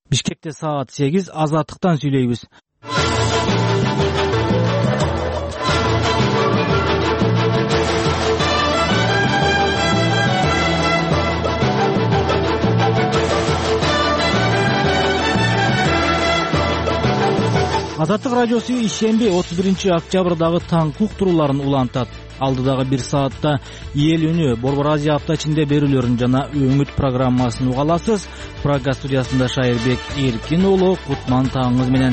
Бишкекте саат 8, Азаттыктан сүйлөйбүз. Азаттык радиосу ишемби 31-октябрдагы таң уктурууларын улантат. Алдыдагы 1 саатта эл үнү, Борбор Азия апта ичинде берүүлөрүн жана өңүт программасын угаласыз. Прага студиясында Шайырбек Эркин уулу, кутман таңыңыз менен.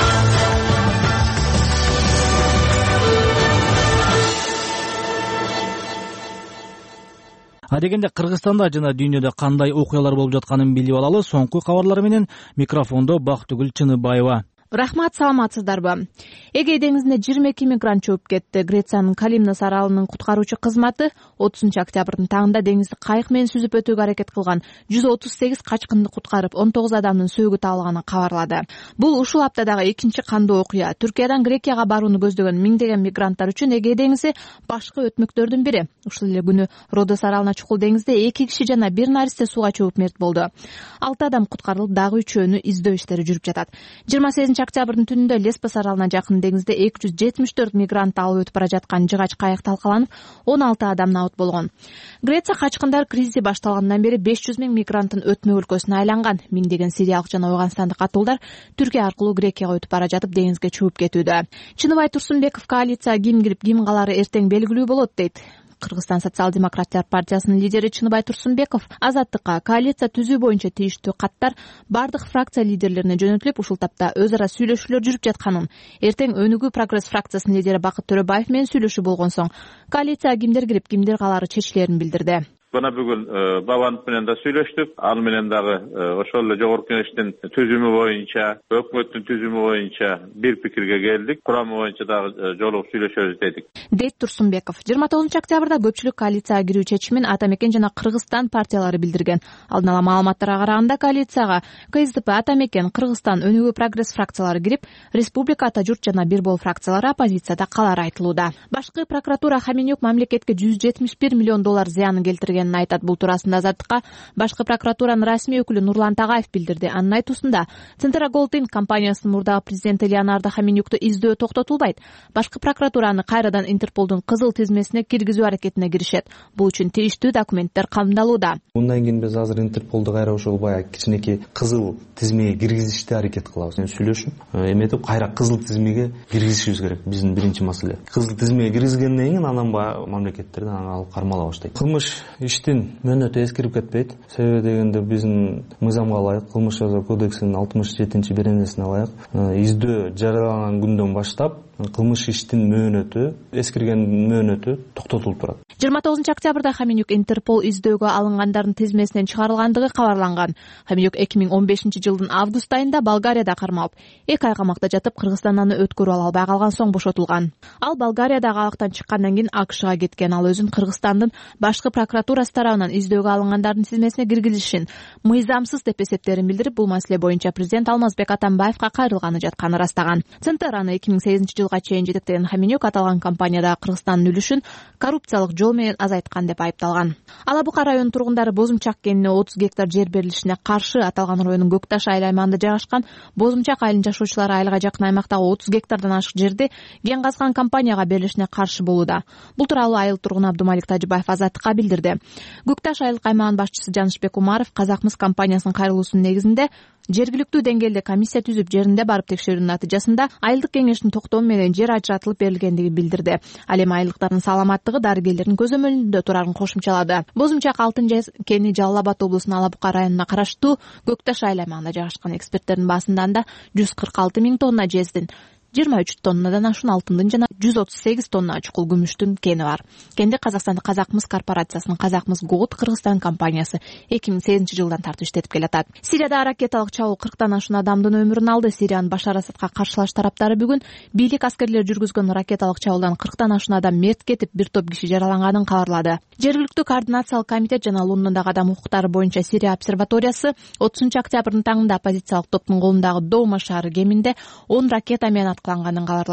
Адегенде Кыргызстанда жана дүйнөдө кандай окуялар болуп жатканын билип алалы. Соңку кабарлар менен микрофондо Бактыгүл Чыныбаева. Рахмат, саламатсыздарбы? Эгей деңизине 22 мигрант чөгүп кетти. Грециянын Калимнос аралынын куткаруучу кызматы 30-октябрдын таңында деңизди кайык менен сүзүп өтүүгө аракет кылган 138 качкынды куткарып, 19 адамдын сөөгү табылганын кабарлады. Бул ушул аптадагы экинчи кандуу окуя. Түркиядан Грекияга барууну көздөгөн миңдеген мигранттар үчүн Эгей деңизи башкы өтмөктөрдүн бири. Ушул эле күнү Родос аралына чукул деңизде 2 киши жана 1 наристе сууга чөгүп мерт болду. 6 адам куткарылып, дагы 3-өөнү издөө иштери жүрүп жатат. 28-октябрдын түнүндө Леспос аралына жакын деңизде 274 мигрант алып өтүп бара жаткан жыгач кайык талкаланып, 16 адам набыт болгон. Греция качкындар кризиси башталгандан бери 500 миң мигранттын өтмө өлкөсүнө айланган. Миңдеген сириялык жана Ауганстандык катуулдар Түркия аркылуу Грекияга өтүп бара жатып деңизге чөгүп кетүүдө. Чыныбай Турсунбеков коалицияга ким кирип, ким калары эртең белгилүү болот дейт. Кыргызстан социал-демократтар партиясынын лидери Чыныбай Турсунбеков Азаттыкка коалиция түзүү боюнча тийиштүү каттар бардык фракция лидерлерине жөнөтүлүп, ушул тапта өз ара сүйлөшүүлөр жүрүп жатканын, эртең Өнүгүү прогресс фракциясынын лидери Бакыт Төрөбаев менен сүйлөшүү болгон соң коалицияга кимдер кирип, кимдер калары чечилерин билдирди. Бана бүгүн Бабанов менен да сүйлөштүк. Ал менен дагы ошол эле жогорку кеңештин түзүмү боюнча, өкмөттүн түзүмү боюнча бир пикирге келдик. Курамы боюнча дагы жолугуп сүйлөшөбүз дедик. Дейт Турсунбеков. 29-октябрда көпчүлүк коалицияга кирүү чечимин Ата Мекен жана Кыргызстан партиялары билдирген. Алдын ала маалыматтарга караганда коалицияга КСДП, Ата Мекен, Кыргызстан, Өнүгүү прогресс фракциялары кирип, Республика, Ата Журт жана Бир Бол фракциялары оппозицияда калары айтылууда. Башкы прокуратура Хаменюк мамлекетке 171 миллион доллар зыянын келтирген айтат. Бул туурасында Азаттыкка башкы прокуратуранын расмий өкүлү Нурлан Тагаев билдирди. Анын айтуусунда, Центра Голдинг компаниясынын мурдагы президенти Леонардо Хаменюкту издөө токтотулбайт. Башкы прокуратураны кайрадан Интерполдун кызыл тизмесине киргизүү аракетине киришет. Бул үчүн тийиштүү документтер камдалууда. Мындан кийин биз азыр Интерполду кайра ошол баягы кичинекей кызыл тизмеге киргизишти аракет кылабыз. Сүйлөшүп, эметип кайра кызыл тизмеге киргизишибиз керек. Биздин биринчи маселе. Кызыл тизмеге киргизгенден кийин анан баягы мамлекеттерден алып кармала баштайт. Кылмыш иштин мөөнөтү эскирип кетпейт. Себеби дегенде биздин мыйзамга ылайык, кылмыш жаза кодексинин 67-беренесине ылайык издөө жарыяланган күндөн баштап кылмыш иштин мөөнөтү, эскирген мөөнөтү токтотулуп турат. 29-октябрда Хаменюк Интерпол издөөгө алынгандардын тизмесинен чыгарылгандыгы кабарланган. Хаменюк 2015-жылдын август айында Болгарияда кармалып, 2 ай камакта жатып, Кыргызстандан өткөрүп ала албай калган соң бошотулган. Ал Болгариядагы абактан чыккандан кийин АКШга кеткен. Ал өзүн Кыргызстандын башкы прокуратурасы тарабынан издөөгө алынгандардын тизмесине киргизилишин мыйзамсыз деп эсептерин билдирип, бул маселе боюнча президент Алмазбек Атамбаевга кайрылганы жатканын растаган. Центр аны 2008-жылга чейин жетектеген Хаменюк аталган компаниядагы Кыргызстандын үлүшүн коррупциялык жол менен азайткан деп айыпталган. Ала Бука районунун тургундары Бозумчак кенине 30 гектар жер берилишине каршы аталган райондун Көкташ айыл аймагында жайгашкан Бозумчак айылынын жашоочулары айылга жакын аймактагы 30 гектардан ашык жерди кен казган компанияга берилишине каршы болууда. Бул тууралуу айыл тургуну Абдумалик Тажыбаев Азаттыкка билдирди. Көкташ айыл аймагынын башчысы Жанышбек Умаров Казакмыс компаниясынын кайрылуусунун негизинде жергиликтүү деңгээлде комиссия түзүп, жеринде барып текшерүүнүн натыйжасында айылдык кеңештин токтому менен жер ажыратылып берилгендиги билдирди. Ал эми айылдыктардын саламаттыгы дарыгерлердин көзөмөлүндө турарын кошумчалады. Бозумчак алтын кени Жалал Абад облусунун Ала Бука районуна караштуу Көкташ айыл аймагында жайгашкан. Эксперттердин баасында анда 146 миң тонна жездин, 23 тоннадан ашуун алтындын жана 138 тонна чукул күмүштүн кени бар. Кенди Казакстандык Казакмыс корпорациясынын Казакмыс Gold Кыргызстан компаниясы 2008-жылдан тартып иштетип келатат. Сирияда ракеталык чабуул 40тан ашуун адамдын өмүрүн алды. Сириянын Башар Асадка каршылаш тараптары бүгүн бийлик аскерлери жүргүзгөн ракеталык чабуулдан 40тан ашуун адам мерт кетип, бир топ киши жараланганын кабарлады. Жергиликтүү координациялык комитет жана Лондондогу адам укуктары боюнча Сирия обсерваториясы 30-октябрдын таңында оппозициялык топтун колундагы Доума шаары кеминде 10 ракета менен аткыланганын кабарлады.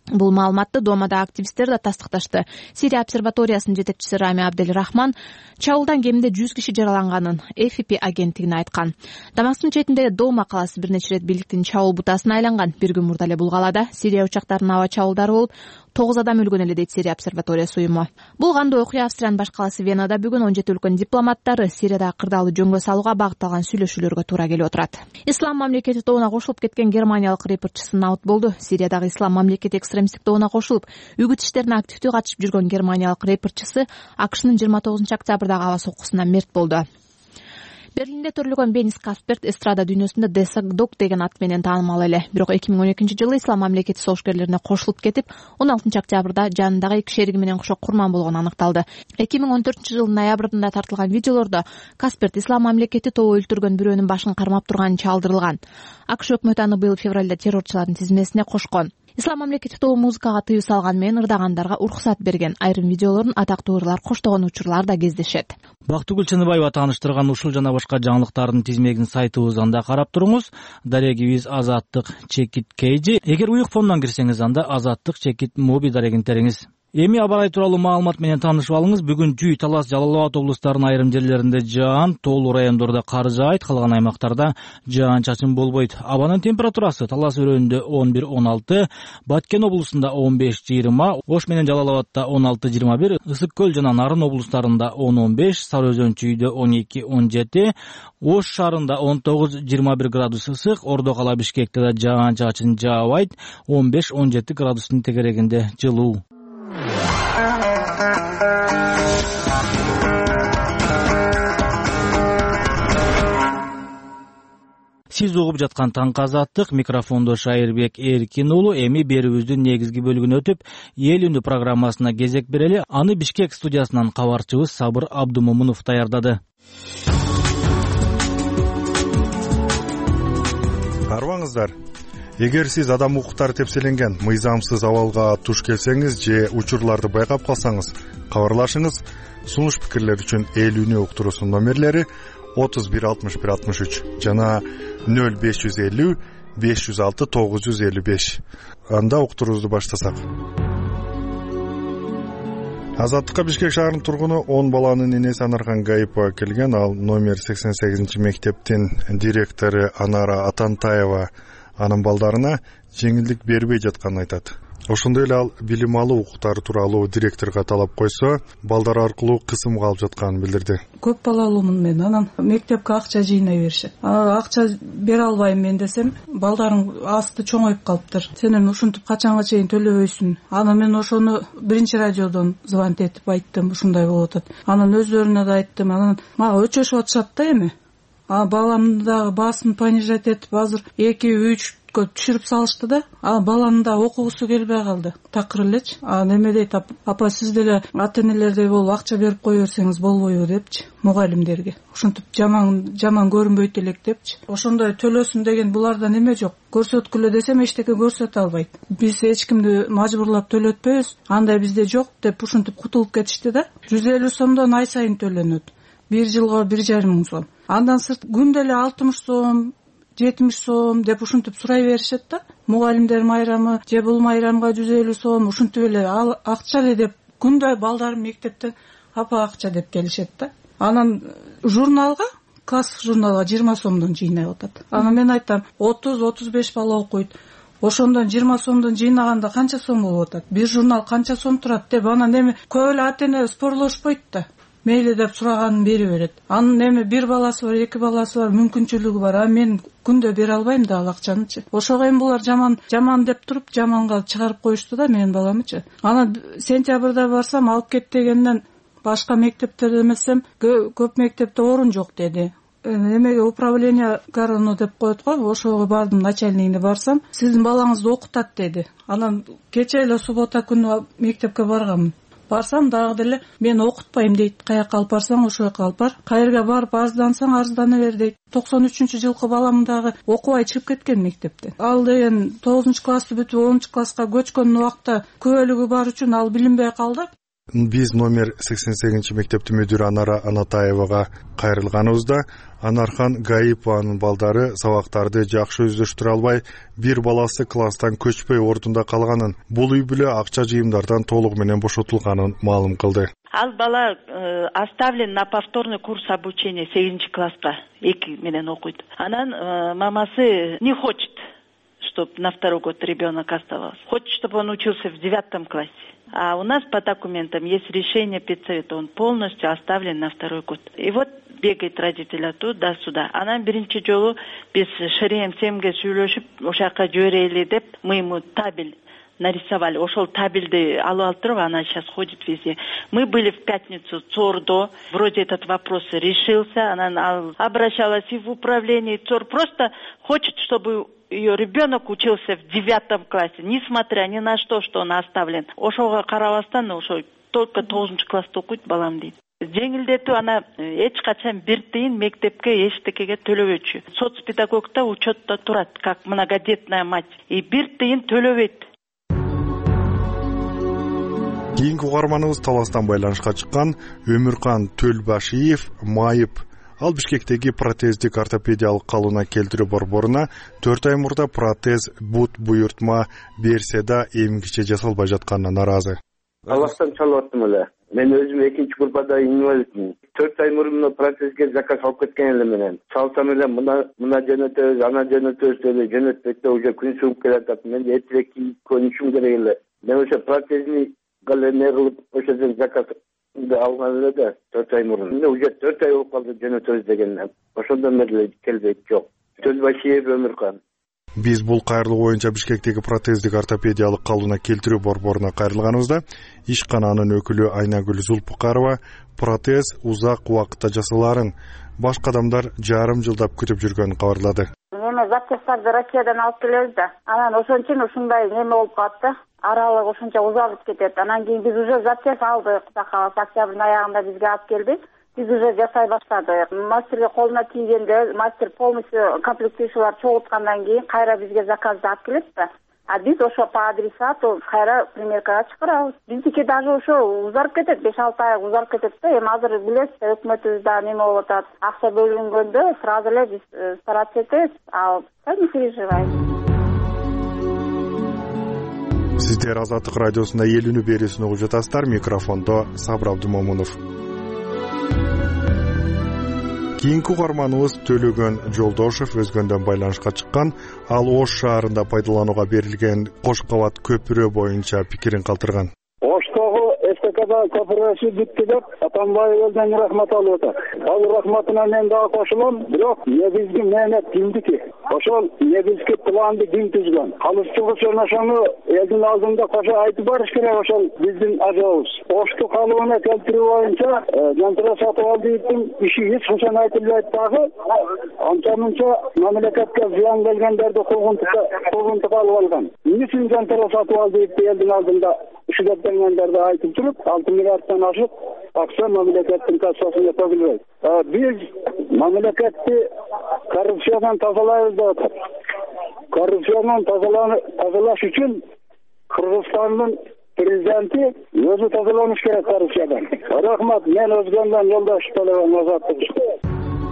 Бул маалыматты Думада активисттер да тастыкташты. Сирия обсерваториясынын жетекчиси Рами Абделрахман чабуулдан кеминде 100 киши жараланганын AFP агенттигине айткан. Дамасктын четиндеги Дома калаасы бир нече ирет бийликтин чабуул бутасына айланган. Бир күн мурда эле бул калаада Сирия учактарынын аба чабуулдары болуп 9 адам өлгөн эле дейт Сирия обсерваториясы уюму. Бул кандуу окуя Австриянын баш калаасы Венада бүгүн 17 өлкөнүн дипломаттары Сириядагы кырдаалды жөнгө салууга багытталган сүйлөшүүлөргө туура келип отурат. Ислам мамлекети тобуна кошулуп кеткен германиялык репортчусы наут болду. Сириядагы Ислам мамлекети экстремисттик тобуна кошулуп, үгүт иштерине активдүү катышып жүргөн германиялык репортчусы АКШнын 29 октябрдагы аба соккусунан мерт болду. Берлинде төрөлгөн Бенис Касперт эстрада дүйнөсүндө Десагдок деген ат менен таанымал эле. Бирок 2012-жылы Ислам мамлекети согушкерлерине кошулуп кетип, 16 октябрда жанындагы 2 шериги менен кошо курман болгону аныкталды. 2014-жылдын ноябрында тартылган видеолордо Касперт Ислам мамлекети тобу өлтүргөн бирөөнүн башын кармап турганы чалдырылган. АКШ өкмөтү аны быйыл февралда террорчулардын тизмесине кошкон. Ислам мамлекети тобу музыкага тыюу салган менен ырдагандарга уруксат берген. Айрым видеолорун атактуу ырлар коштогон учурлар да кездешет. Бактыгүл Чыныбаева тааныштырган ушул жана башка жаңылыктардын тизмегин сайтыбыздан да карап туруңуз. Дарегибиз Азаттык Чекит Кейджи. Эгер уюк фондон кирсеңиз, анда Азаттык Чекит Моби дарегин териңиз. Эми аба-ай тууралуу маалымат менен таанышып алыңыз. Бүгүн Жүй, Талас, Жалал Абад облустарынын айрым жерлеринде жаан, тоолуу райондордо кар жаайт, калган аймактарда жаан-чачын болбойт. Абанын температурасы Талас өрөөнүндө 11-16, Баткен облусунда 15-20, Ош менен Жалал Абадта 16-21, Ысык көл жана Нарын облустарында 10-15, Сары Өзөн Чүйдө 12-17, Ош шаарында 19-21 градус ысык, Ордо кала Бишкекте да жаан-чачын жаабайт, 15-17 градустун тегерегинде жылуу. Сиз угуп жаткан Таңкы Азаттык, микрофондо Шайырбек Эркин уулу. Эми берүүбүздүн негизги бөлүгүн өтүп, Эл үнү программасына кезек берели. Аны Бишкек студиясынан кабарчыбыз Сабыр Абдумомунов даярдады. Арбаңыздар. Эгер сиз адам укуктары тепселенген мыйзамсыз абалга туш келсеңиз же учурларды байкап калсаңыз, кабарлашыңыз. Сунуш пикирлер үчүн Эл үнү уктуруусунун номерлери 31-61-63 жана 0550-506-955. Анда уктуруубузду баштасак. Азаттыкка Бишкек шаарынын тургуну 10 баланын энеси Анархан Гаипова келген. Ал номер 88-мектептин директору Анара Атантаева анын балдарына жеңилдик бербей жатканын айтат. Ошондой эле ал билим алуу укуктары тууралуу директорго талап койсо, балдар аркылуу кысымга алып жатканын билдирди. Көп балалуумун мен, анан мектепке акча жыйнай беришет. Акча бере албайм мен десем, балдарың асты чоңоюп калыптыр. Сен эми ушинтип качанга чейин төлөбөйсүң. Анан мен ошону биринчи радиодон звонить этип айттым, ушундай болуп атат. Анан өздөрүнө да айттым. Анан мага өчөшүп атышат да эми. Баламдын дагы баасын понижать этип азыр 2-3 түшүрүп салышты да. Баланын да окугусу келбей калды. Такыр элечи. Неме дейт, апа сиз деле ата-энелердей болуп акча берип кое берсеңиз болбойбу депчи, мугалимдерге. Ушинтип жаман көрүнбөйт элек депчи. Ошондой төлөсүн деген буларда неме жок. Көрсөткүлө десем эчтеке көрсөтө албайт. Биз эч кимди мажбурлап төлөтпөйбүз. Андай бизде жок деп ушинтип кутулуп кетишти да. 150 сомдон ай сайын төлөнөт. 1 жылга 1,5 миң сом. Андан сырт күндө эле 60 сом 70 сом деп ушинтип сурай беришет да. Мугалимдер майрамы же бул майрамга 150 сом ушинтип эле акча эле деп күндө балдарым мектептен апа акча деп келишет да. Анан журналга, класстык журналга 20 сомдон жыйнай атат. Анан мен айтам, 30-35 бала окуйт. Ошондон 20 сомдон жыйнаганда канча сом болуп атат? Бир журнал канча сом турат деп анан эми көп эле ата-эне спорлошпойт да. Мейли деп сураганын бери берет. Анын эми бир баласы бар, 2 баласы бар, мүмкүнчүлүгү бар. Мен күндө бере албайм да ал акчанычы. Ошого эми булар жаман деп туруп, жаманга чыгарып коюшту да менин баламычы. Анан сентябрда барсам алып кет дегенден башка мектептерде эмесем, көп мектепте орун жок деди. Эмеге управление Гароно деп коет го, ошого бардым, начальнигине барсам, сиздин балаңызды окутат деди. Анан кече эле суббота күнү мектепке барганмын. Барсам дагы деле мен окутпайм дейт. Каяка алып барсаң ошол жака алып бар. Кайерге барып арыздансаң арыздана бер дейт. 93-жылкы балам дагы окубай чыгып кеткен мектептен. Ал деген 9-классты бүтүп 10-класска көчкөн убакта күбөлүгү бар үчүн ал билинбей калды. Биз номер 88 мектептин мүдүрү Анара Анатаевага кайрылганыбызда Анархан Гаипованын балдары сабактарды жакшы өздөштүрө албай, бир баласы класстан көчпөй ордунда калганын, бул үй бүлө акча жыйымдардан толугу менен бошотулганын маалым кылды. Ал бала оставлен на повторный курс обучения 8 класска 2 менен окуйт. Анан мамасы не хочет, чтобы на второй год ребенок оставался. Хочет, чтобы он учился в 9 классе. А у нас по документам есть решение педсовета, он полностью оставлен на 2 год. И вот бегает родителя туда-сюда. Анан биринчи жолу биз ШРМ-7ге сүйлөшүп, ошака жиберели деп, мы ему табель нарисовали. Ошол табельди алып алып, она сейчас ходит везде. Мы были в пятницу ЦОРДо, вроде этот вопрос решился, она обращалась и в управление ЦОР, просто хочет, чтобы ее ребенок учился в 9 классе, несмотря ни на что он оставлен. Ошого карабастан, ошо только 9 класста окуйт балам дейт. Жеңилдетүү ана эч качан бир тыйын мектепке эчтекеге төлөбөчү. Соцпедагогда учетто турат, как многодетная мать. И бир тыйын төлөбөйт. Кийинки угарманыбыз Таластан байланышка чыккан Өмүркан Төлбашиев майып. Ал Бишкектеги протездик ортопедиялык калууна келтирүү борборуна 4 ай мурда протез бут буйртма берсе да эмгиче жасалбай жатканына нааразы. Таластан чалып аттым эле. Мен өзүм экинчи группада инвалидмин. 4 ай мурун протезге заказ алып кеткен эле менен. Чалсам эле мына жөнөтөбүз, ана жөнөтөбүз деп жөнөтпөйт да уже күн сууп келатат. Мен эртерээк көнүшүм керек эле. Мен ошо протезни галене кылып ошодон заказ алган эле да 4 ай мурун. Мен уже 4 ай болуп калды жөнөтөбүз деген. Ошондон бери келбейт жок. Төлбашиев Өмүркан. Биз бул кайрылуу боюнча Бишкектеги протездик ортопедиялык калууна келтирүү борборуна кайрылганыбызда ишкананын өкүлү Айнагүл Зулпукарова протез узак убакытта жасаларын башка адамдар жарым жылдап күтүп жүргөнүн кабарлады. Эме запчасттарды Россиядан алып келебиз да. Анан ошон ушундай неме болуп калат да. Аралык ошончо узап кетет. Анан кийин биз уже запчасть алдык. Кудай кааласа октябрдын аягында бизге алып келди. Биз уже жасай баштадык. Мастерге колуна тийгенде, мастер полностью комплектующийлар чогулткандан кийин кайра бизге заказды алып келет да. А биз ошо по адресату кайра примеркага чыгарабыз. Биздики даже ошо узарып кетет, 5-6 ай узарып кетет да. Эми азыр билесиз, өкмөтүбүздө неме болуп атат. Акча бөлүнгөндө сразу эле биз стараться этебиз. А не переживайте. Сиздер Азаттык радиосунда эл үнү берүүсүн угуп жатасыздар. Микрофондо Сабыр Абдымомунов. Кийинки угарманыбыз Төлөгөн Жолдошев өзгөндөн байланышка чыккан. Ал Ош шаарында пайдаланууга берилген кош кабат көпүрө боюнча пикирин калтырган. Оштогу эстекада көпүрөсү бүттү деп Атамбаев элден рахмат алып атат. Ал рахматына мен дагы кошулам, бирок негизги мээнет кимдики? Ошол негизги планды ким түзгөн? Калыстыгы ошону элдин алдында кошо айтып барыш керек, ошол биздин ажабыбыз. Ошту калыбына келтирүү боюнча жантыра сатып алдыктын иши эч качан айтылбайт дагы. Анча-мынча мамлекетке зыян келгендерди куугунтукка алып алган. Эмне үчүн жантыра сатып алдыкты элдин алдында ушугендерди айтып туруп 6 миллиарддан ашык акча мамлекеттин кассасына төгүлбөйт. Биз мамлекетти коррупциядан тазалайбыз деп атат. Коррупциядан тазалаш үчүн Кыргызстандын президенти өзү тазаланыш керек коррупциядан. Рахмат, мен өзгөндөн Жолдош Төлөгөн Азаттык.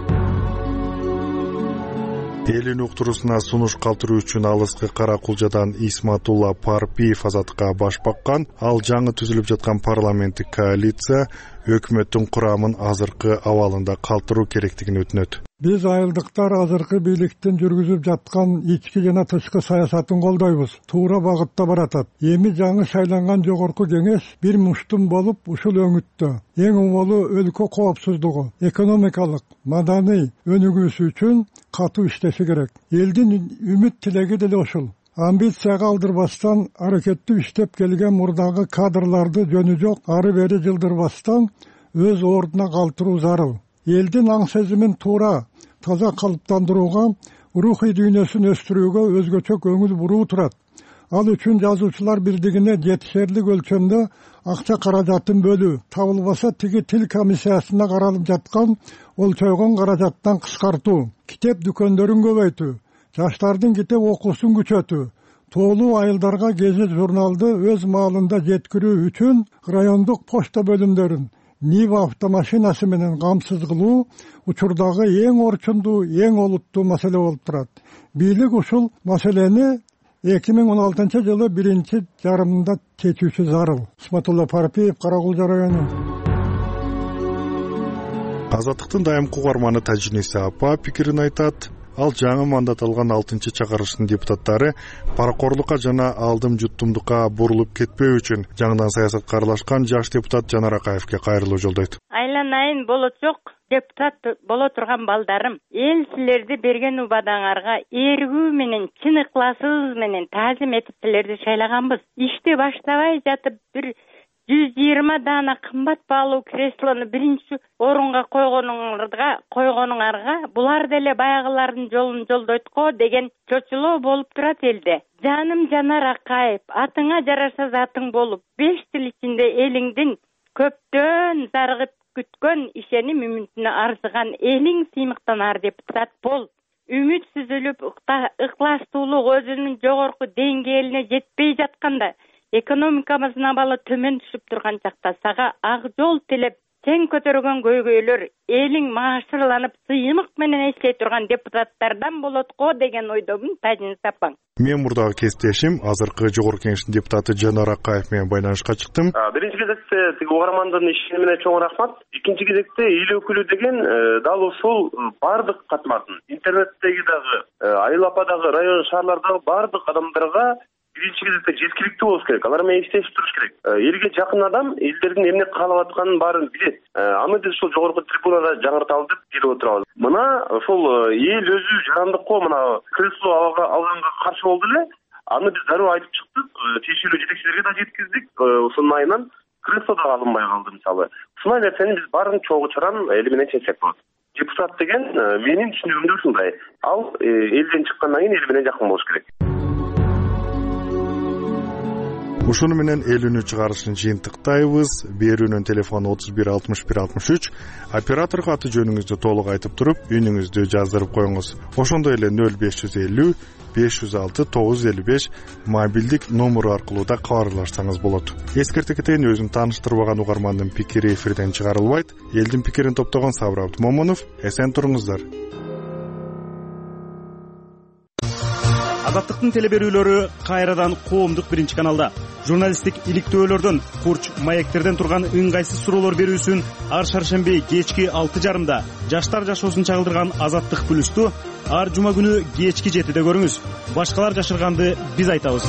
Элин уктуруусуна сунуш калтыруу үчүн алыскы Кара Кулжадан Исматулла Парпиев азаттыкка баш баккан. Ал жаңы түзүлүп жаткан парламенттик коалиция өкмөттүн курамын азыркы абалында калтыруу керектигин өтүнөт. Биз айылдыктар азыркы бийликтин жүргүзүп жаткан ички жана тышкы саясатын колдойбуз. Туура багытта баратат. Эми жаңы шайланган жогорку кеңеш бир муштум болуп ушул өңүттө эң оңолу өлкө коопсуздугу, экономикалык, маданий өнүгүүсү үчүн катуу иштеши керек. Элдин үмүт тилеги деле ушул. Амбицияга алдырбастан, аракеттүү иштеп келген мурдагы кадрларды жөнү жок ары бери жылдырбастан өз ордуна калтыруу зарыл. Элдин аң сезимин туура, таза калыптандырууга, рухий дүйнөсүн өстүрүүгө өзгөчө көңүл буруу турат. Ал үчүн жазуучулар бирдигине жетишерлик өлчөмдө акча каражатын бөлүү, табылбаса тиги тил комиссиясына каралып жаткан өлчөйгөн каражаттан кыскартуу, китеп дүкөндөрүн көбөйтүү, жаштардын китеп окуусун күчөтүү, тоолуу айылдарга гезит журналды өз маалында жеткирүү үчүн райондук почта бөлүмдөрүн Нива автомашинасы менен камсыз кылуу учурдагы эң орчундуу, эң олуттуу маселе болуп турат. Бийлик ушул маселени 2016 жылы 1-жарымында чечүүсү зарыл. Исматулла Парпиев, Каракулжа району. Азаттыктын дайымкы угарманы Тажиниса апа пикирин айтат. Ал жаңы мандат алган 6-чакырыштын депутаттары паракорлукка жана алдым жуттумдукка бурулуп кетпөө үчүн жаңыдан саясатка аралашкан жаш депутат Жанар Акаевке кайрылуу жолдойт. Айланайын болочок депутат боло турган балдарым, эл силерди берген убадаңарга эргүү менен, чын ыкласыбыз менен таазим этип силерди шайлаганбыз. Ишти баштабай жатып бир 120 дана кымбат баалуу креслону биринчи орунга койгонуңарга булар деле баягылардын жолун жолдойт го деген чочулоо болуп турат элде. Жаным Жанар Акаев, атыңа жараша затың болуп, 5 жыл ичинде элиңдин көптөн зарыгып күткөн ишеним үмүтүнө арзыган элиң сыймыктанар депутат бол. Үмүт сүзүлүп, ыктастуулук өзүнүн жогорку деңгээлине жетпей жатканда, экономикабыздын абалы төмөн түшүп турган чакта сага ак жол тилеп, сен көтөргөн көйгөйлөр элиң маашырланып, сыймык менен эстей турган депутаттардан болот го деген ойдомун, Тажиниса апаң. Мен мурдагы кесиптешим азыркы жогорку кеңештин депутаты Жанар Акаев менен байланышка чыктым. Биринчи кезекте тиги угармандын иши менен чоң рахмат. Экинчи кезекте эл өкүлү деген дал ушул бардык катмардын, интернеттеги дагы, айыл ападагы, район шаарлардагы бардык адамдарга биринчи кезекте жеткиликтүү болуш керек. Алар менен иштешип туруш керек. Элге жакын адам элдердин эмне каалап атканын баарын билет. Аны биз ушул жогорку трибунада жаңырталы деп келип отурабыз. Мына ушул эл өзү жарандыкко мына кресло алганга каршы болду эле. Аны биз дароо айтып чыктык. Тиешелүү жетекчилерге да жеткиздик. Ушунун айынан кресло да алынбай калды мисалы. Ушундай нерсени биз баарын чогуу чаран эли менен чечсек болот. Депутат деген менин түшүнүгүмдө ушундай. Ал элден чыккандан кийин эл менен жакын болуш керек. Ушуну менен эл үнү чыгарышын жыйынтыктайбыз. Берүүнүн телефону 31 61 63. Операторго аты жөнүңүздү толук айтып туруп, үнүңүздү жаздырып коюңуз. Ошондой эле 0550 506 955 мобилдик номеру аркылуу да кабарлашсаңыз болот. Эскерте кетейин, өзүн тааныштырбаган угармандын пикири эфирден чыгарылбайт. Элдин пикирин топтогон Сабыр Абдымомунов. Эсен туруңуздар. Азаттыктын телеберүүлөрү кайрадан коомдук биринчи каналда. Журналисттик иликтөөлөрдөн, курч маектерден турган ыңгайсыз суроолор берүүсүн ар шаршемби кечки 6:30 жаштар жашоосун чагылдырган Азаттык плюсту ар жума күнү кечки 7-де көрүңүз. Башкалар жашырганды биз айтабыз.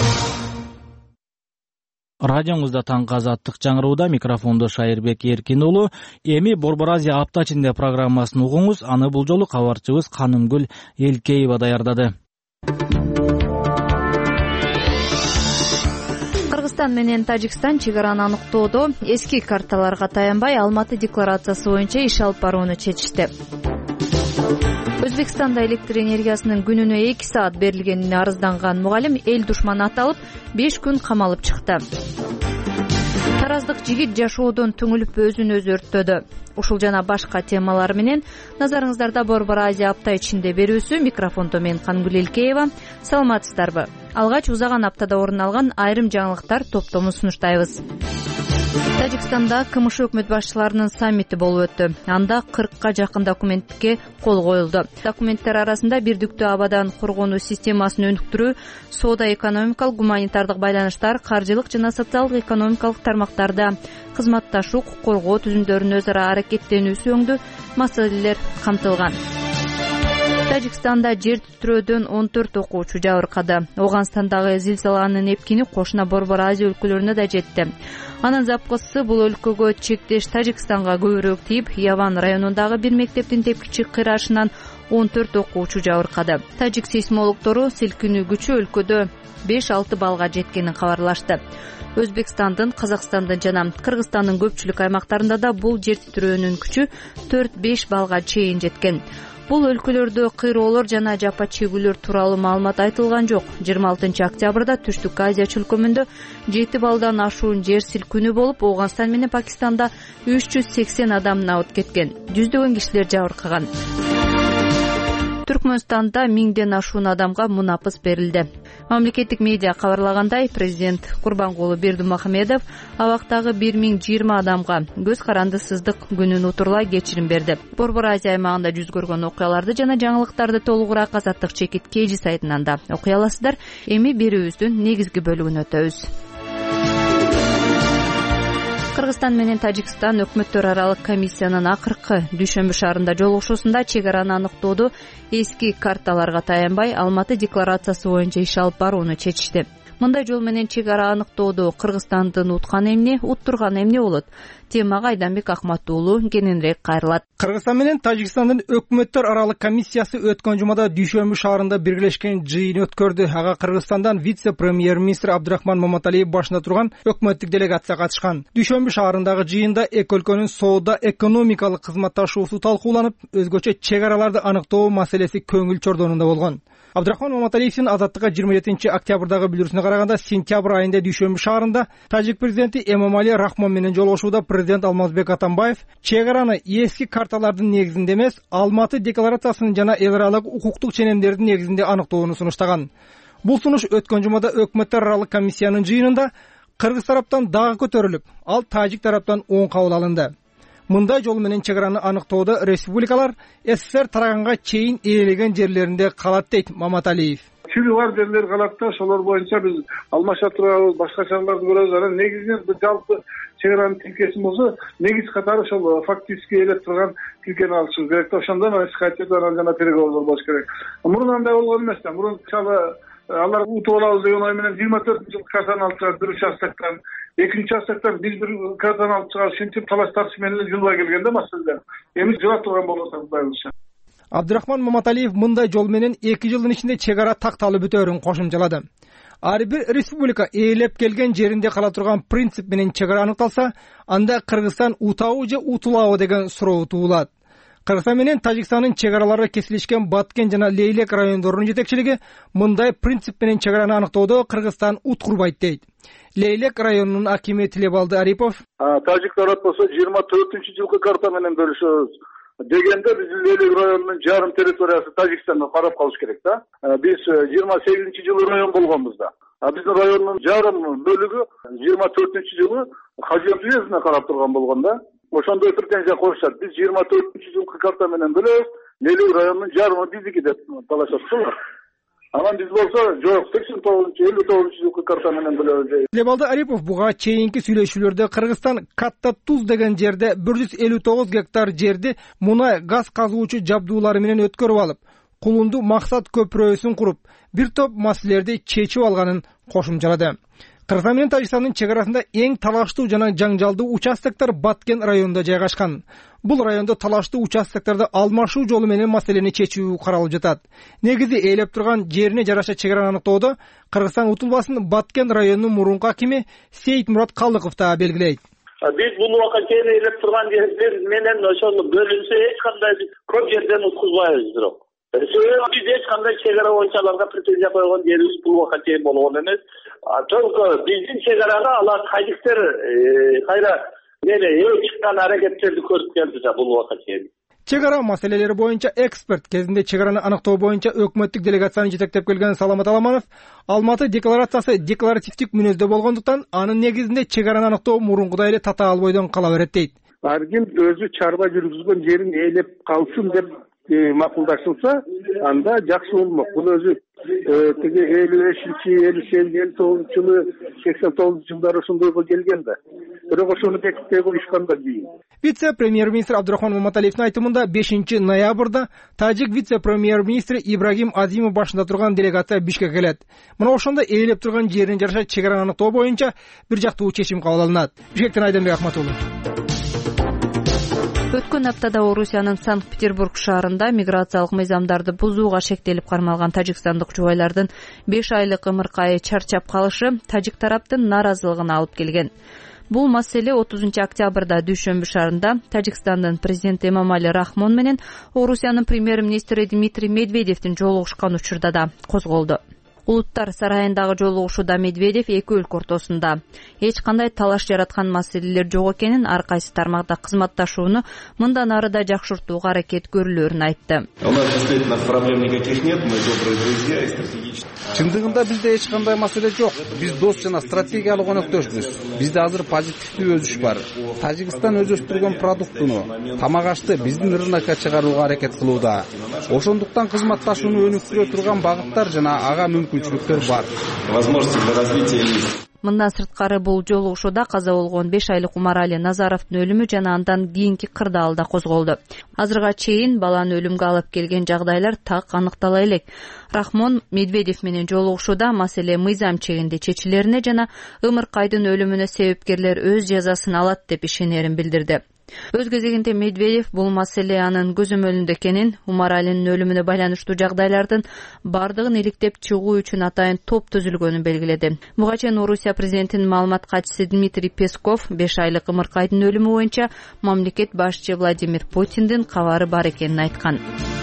Радиоңузда таңкы Азаттык жаңырууда, микрофондо Шайырбек Эркин уулу. Эми Борбор Азия апта ичинде программасын угуңуз. Аны бул жолу кабарчыбыз Канымгүл Элкеева даярдады. Кыргызстан менен Тажикстан чегараны аныктоодо эски карталарга таянбай Алматы декларациясы боюнча иш алып барууну чечишти. Өзбекстанда электр энергиясынын күнүнө 2 саат берилгенине арызданган мугалим эл душманы аталып 5 күн камалып чыкты. Тараздык жигит жашоодон түңүлүп өзүн өзү өрттөдү. Ушул жана башка темалар менен назарыңыздарда Борбор Азия апта ичинде берүүсү. Микрофондо мен Канымгүл Элкеева. Саламатсыздарбы? Алгач узаган аптада орун алган айрым жаңылыктар топтомун сунуштайбыз. Тажикстанда КМШ өкмөт башчыларынын саммити болуп өттү. Анда 40ка жакын документке кол коюлду. Документтер арасында бирдиктүү абадан коргонуу системасын өнүктүрүү, соода-экономикалык, гуманитардык байланыштар, каржылык жана социалдык экономикалык тармактарда кызматташуу, укук коргоо түзүмдөрүнүн өз ара аракеттенүүсү өңдүү маселелер камтылган. Тажикстанда жер титирөөдөн 14 окуучу жабыркады. Оганстандагы зилзаланын эпкини кошуна Борбор Азия өлкөлөрүнө да жетти. Анын запкысы бул өлкөгө чектеш Тажикстанга көбүрөөк тийип, Яван районундагы бир мектептин тепкичи кыйрашынан 14 окуучу жабыркады. Тажик сейсмологтору силкинүү күчү өлкөдө 5-6 балга жеткенин кабарлашты. Өзбекстандын, Казакстандын жана Кыргызстандын көпчүлүк аймактарында да бул жер титирөөнүн күчү 4-5 балга чейин жеткен. Бул өлкөлөрдө кыйроолор жана жапа чегүүлөр тууралуу маалымат айтылган жок. 26 октябрда Түштүк Азия чөлкөмүндө 7 балдан ашуун жер силкинүү болуп, Оганстан менен Пакистанда 380 адам набыт кеткен. Жүздөгөн кишилер жабыркаган. Түркмөнстанда 1000ден ашуун адамга мунапыс берилди. Мамлекеттик медиа кабарлагандай, президент Курбангулы Бердимухамедов абактагы 1020 адамга көз каранды сыздык күнүн утурлай кечирим берди. Борбор Азия аймагында жүз көргөн окуяларды жана жаңылыктарды толугураак Азаттык чекит KG сайтынан да окуй аласыздар. Эми берүүбүздүн негизги бөлүгүнө өтөбүз. Кыргызстан менен Тажикстан өкмөттөр аралык комиссиянын акыркы дүйшөмбү шаарында жолугушуусунда чек араны аныктоодо эски карталарга таянбай Алматы декларациясы боюнча иш алып барууну чечишти. Мындай жол менен чек ара аныктоодо Кыргызстандын уткан эмне, уттурган эмне болот? Темага Айданбек Акматуулу кененирээк кайрылат. Кыргызстан менен Тажикстандын өкмөттөр аралык комиссиясы өткөн жумада дүйшөмбү шаарында биргелешкен жыйын өткөрдү. Ага Кыргызстандан вице-премьер-министр Абдрахман Маматалиев башында турган өкмөттүк делегация катышкан. Дүйшөмбү шаарындагы жыйында эки өлкөнүн соода экономикалык кызматташуусу талкууланып, өзгөчө чек араларды аныктоо маселеси көңүл чордонунда болгон. Абдрахман Маматалиевдин Азаттыкка 27-октябрдагы билдирүүсүнө караганда, сентябрь айында дүйшөмбү шаарында Тажик президенти Эмомали Рахмон менен жолугушууда президент Алмазбек Атамбаев чек араны эски карталардын негизинде эмес, Алматы декларациясынын жана эл аралык укуктук ченемдердин негизинде аныктоону сунуштаган. Бул сунуш өткөн жумада өкмөттөр аралык комиссиянын жыйынында Кыргыз тараптан дагы көтөрүлүп, ал Тажик тараптан оң кабыл алынды. Мындай жол менен чек араны аныктоодо республикалар СССР тараганга чейин ээлеген жерлеринде калат дейт Маматалиев. Чүгү бар жерлер калат да, ошолор боюнча биз алмаша турабыз, башка чараларды көрөбүз. Анан негизинен жалпы чек аранын тилкесин болсо, негиз катары ошол фактически ээлеп турган тилкени алышыбыз керек да. Ошондо эч кайчадан жана переговордор болуш керек. Мурун андай болгон эмес да. Мурун алар утуп алабыз деген ой менен 24-жылкы картаны алып чыгып, бир участоктон, экинчи участоктон биз бир картаны алып чыгып, ушинтип талаш тартыш менен жылбай келген да маселелер. Эми жыла турган болсо Кудайымызча. Абдрахман Маматалиев мындай жол менен 2 жылдын ичинде чек ара такталып бүтөөрүн кошумчалады. Ар бир республика ээлеп келген жеринде кала турган принцип менен чек ара аныкталса, анда Кыргызстан утабы же утулабы деген суроо туулат. Кыргызстан менен Тажикстандын чек аралары кесилишкен Баткен жана Лейлек райондорунун жетекчилиги мындай принцип менен чек араны аныктоодо Кыргызстан уткурбайт дейт. Лейлек районунун акими Тилебалды Арипов: Тажик тарап болсо 24-жылкы карта менен бөлүшөбүз дегенде биз Лейлек районунун жарым территориясы Тажикстанга карап калыш керек да. Биз 28-жылы район болгонбуз да. Биздин райондун жарым бөлүгү 24-жылы Хажиев уездине карап турган болгон да. Ошондой претензия коюшат. Биз 24-жылкы карта менен бөлөбүз, Лейлек районунун жарымы биздики деп талашат. Анан биз болсо жок, 89-59-жылкы карта менен бөлөбүз. Лебалды Арипов буга чейинки сүйлөшүүлөрдө Кыргызстан Катта Туз деген жерде 159 гектар жерди мунай газ казуучу жабдуулары менен өткөрүп алып, Кулунду максат көпүрөсүн куруп, бир топ маселелерди чечип алганын кошумчалады. Кыргызстан менен Тажикстандын чек арасында эң талаштуу жана жаңжалдуу участоктор Баткен районунда жайгашкан. Бул райондо талаштуу участокторду алмашуу жолу менен маселени чечүү каралып жатат. Негизи ээлеп турган жерине жараша чек араны аныктоодо Кыргызстан утулбасын Баткен районунун мурунку акими Сейитмурат Калыков да белгилейт. Биз бул убакка ээлеп турган жер менен ошону бөлүнсө эч кандай көп жерден уткузбайбыз бирок. Себеби биз эч кандай чек ара боюнча аларга претензия койгон жерибиз бул убакка чейин болгон эмес. Только биздин чек арага алар тажиктер кайра чыккан аракеттерди көрүп келди да бул убакка чейин. Чек ара маселелери боюнча эксперт кезинде чек араны аныктоо боюнча өкмөттүк делегацияны жетектеп келген Саламат Аламанов Алматы декларациясы декларативдик мүнөздө болгондуктан анын негизинде чек араны аныктоо мурункудай эле татаал бойдон кала берет дейт. Ар ким өзү чарба жүргүзгөн жерин ээлеп калсын деп макулдашылса, анда жакшы болмок. Бул өзү тиги 55-ci, 58-ci, 59-жылы, 89-жылдары ошондой келген да. Бирок ошону бекитпей коюшканда кийин. Вице-премьер-министр Абдрахман Маматалиевдин айтымында 5-ноябрда Тажик вице-премьер-министри Ибрагим Азимов башында турган делегация Бишкекке келет. Мына ошондо ээлеп турган жерине жараша чек араны аныктоо боюнча бир жактуу чечим кабыл алынат. Бишкектен Айданбек Акматуулу. Өткөн аптада Орусиянын Санкт-Петербург шаарында миграциялык мыйзамдарды бузууга шектелип кармалган тажикстандык жубайлардын 5 айлык ымыркайы чарчап калышы тажик тараптын нааразылыгына алып келген. Бул маселе 30-октябрда дүйшөмбү шаарында Тажикстандын президенти Эмомали Рахмон менен Орусиянын премьер-министри Дмитрий Медведевдин жолугушкан учурда да козголду. Улуттар сарайындагы жолугушууда Медведев эки өлкө ортосунда эч кандай талаш жараткан маселелер жок экенин, ар кайсы тармакта кызматташууну мындан ары да жакшыртууга аракет көрүлөөрүн айтты. Чындыгында бизде эч кандай маселе жок. Биз дос жана стратегиялык өнөктөшбүз. Бизде азыр позитивдүү өсүш бар. Тажикстан өз өстүргөн продуктуну, тамак ашты биздин рынокко чыгарууга аракет кылууда. Ошондуктан кызматташууну өнүктүрө турган багыттар жана ага мүмкүнчүлүктөр бар. Возможности для развития есть. Мындан сырткары бул жолугушууда каза болгон 5 айлык Умарали Назаровдун өлүмү жана андан кийинки кырдаал да козголду. Азырга чейин баланы өлүмгө алып келген жагдайлар так аныктала элек. Рахмон Медведев менен жолугушууда маселе мыйзам чегинде чечилерине жана Ымыркайдын өлүмүнө себепкерлер өз жазасын алат деп ишенерин билдирди. Өз кезегинде Медведев бул маселе анын көзөмөлүндө экенин, Умаралинин өлүмүнө байланыштуу жагдайлардын бардыгын иликтеп чыгуу үчүн атайын топ түзүлгөнүн белгиледи. Буга чейин Орусия президентинин маалымат катчысы Дмитрий Песков 5 айлык Ымыркайдын өлүмү боюнча мамлекет башчы Владимир Путиндин кабары бар экенин айткан.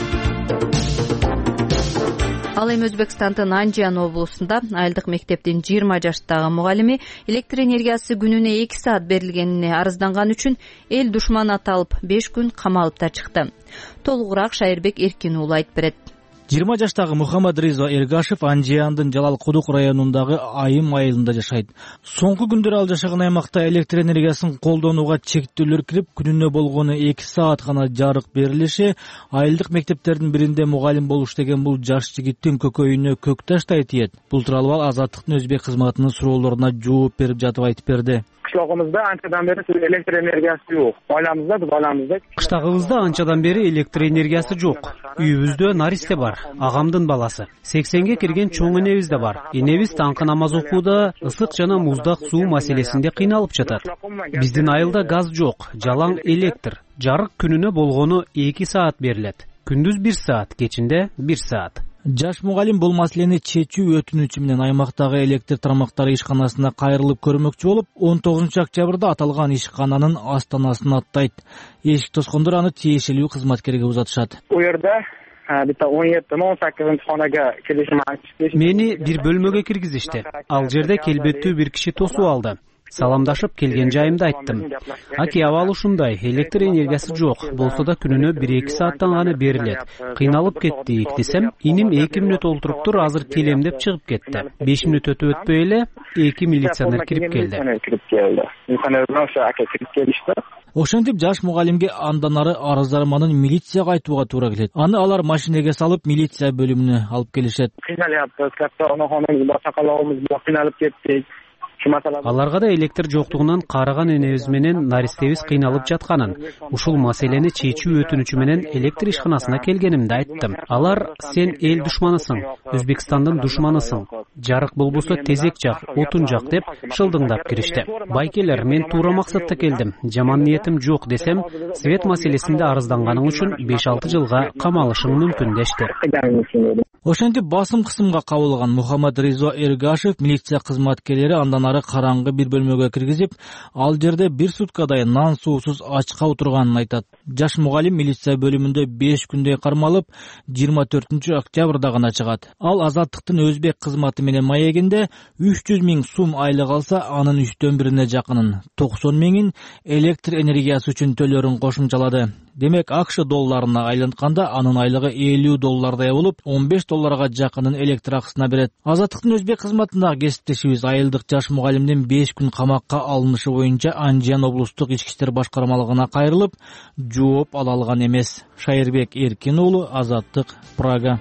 Ал эми Өзбекстандын Анжиан облусунда айылдык мектептин 20 жаштагы мугалими электр энергиясы күнүнө 2 саат берилгенине арызданган үчүн эл душман аталып 5 күн камалып та чыкты. Толугураак Шайырбек Эркин уулу айтып берет. 20 жаштагы Мухаммад Риза Эргашев Анжиандын Жалал-Кудук районундагы Айым айылында жашайт. Соңку күндөр ал жашаган аймакта электр энергиясын колдонууга чектөөлөр кирип, күнүнө болгону 2 саат гана жарык берилиши айылдык мектептердин биринде мугалим болуш деген бул жаш жигиттин көкөйүнө көк таштай тиет. Бул тууралуу Азаттыктын Өзбек кызматынын суроолоруна жооп берип жатып айтып берди. Кыштагыбызда анчадан бери электр энергиясы жок. Баламызда Кыштагыбызда анчадан бери электр энергиясы жок. Үйүбүздө наристе бар, агамдын баласы. 80ге кирген чоң энебиз да бар. Энебиз таңкы намаз окууда ысык жана муздак суу маселесинде кыйналып жатат. Биздин айылда газ жок, жалаң электр. Жарык күнүнө болгону 2 саат берилет. Күндүз 1 саат, кечинде 1 саат. Жаш мугалим бул маселени чечүү өтүнүчү менен аймактагы электр тармактары ишканасына кайрылып көрмөкчү болуп, 19-октябрда аталган ишкананын астанасын аттайт. Эшик тоскондор аны тиешелүү кызматкерге узатышат. У жерде биtta 17-18-хонага келишим айтышты. Мени бир бөлмөгө киргизишти. Ал жерде келбеттүү бир киши тосуп алды. Саламдашып келген жайымды айттым. Аки абал ушундай, электр энергиясы жок, болсо да күнүнө 1-2 сааттан гана берилет. Кыйналып кеттик десем, иним 2 мүнөт олтуруптур, азыр келем деп чыгып кетти. 5 мүнөт өтүп өтпөй эле 2 милиционер кирип келди. Ошентип жаш мугалимге андан ары арыздарманын милицияга айтууга туура келет. Аны алар машинеге салып милиция бөлүмүнө алып келишет. Кыйналып кеттик. Аларга да электр жоктугунан карыган энебиз менен наристебиз кыйналып жатканын, ушул маселени чечүү өтүнүчү менен электр ишканасына келгенимди айттым. Алар сен эл душманысың, Өзбекстандын душманысың. Жарык болбосо тезек жак, отун жак деп шылдыңдап киришти. Байкелер, мен туура максатта келдим. Жаман ниетим жок десем, свет маселесинде арызданганың үчүн 5-6 жылга камалышың мүмкүн дешти. Ошентип басым кысымга кабылган Мухаммад Риза Эргашев милиция кызматкерлери андан ары караңгы бир бөлмөгө киргизип, ал жерде 1 суткадай нан суусуз ачка отурганын айтат. Жаш мугалим милиция бөлүмүндө 5 күндөй кармалып, 24-октябрда гана чыгат. Ал Азаттыктын Өзбек кызматы менен маегинде 300 000 сум айлык алса, анын 3/4-ине жакынын 90 000-ин электр энергиясы үчүн төлөрүн кошумчалады. Демек, АКШ долларына айлантканда анын айлыгы $50 болуп, $15 жакынын электр акысына берет. Азаттыктын Өзбек кызматындагы кесиптешибиз айылдык жаш мугалимдин 5 күн камакка алынышы боюнча Анжиан облустук ички иштер башкармалыгына кайрылып, жооп ала алган эмес. Шайырбек Эркин уулу, Азаттык, Прага.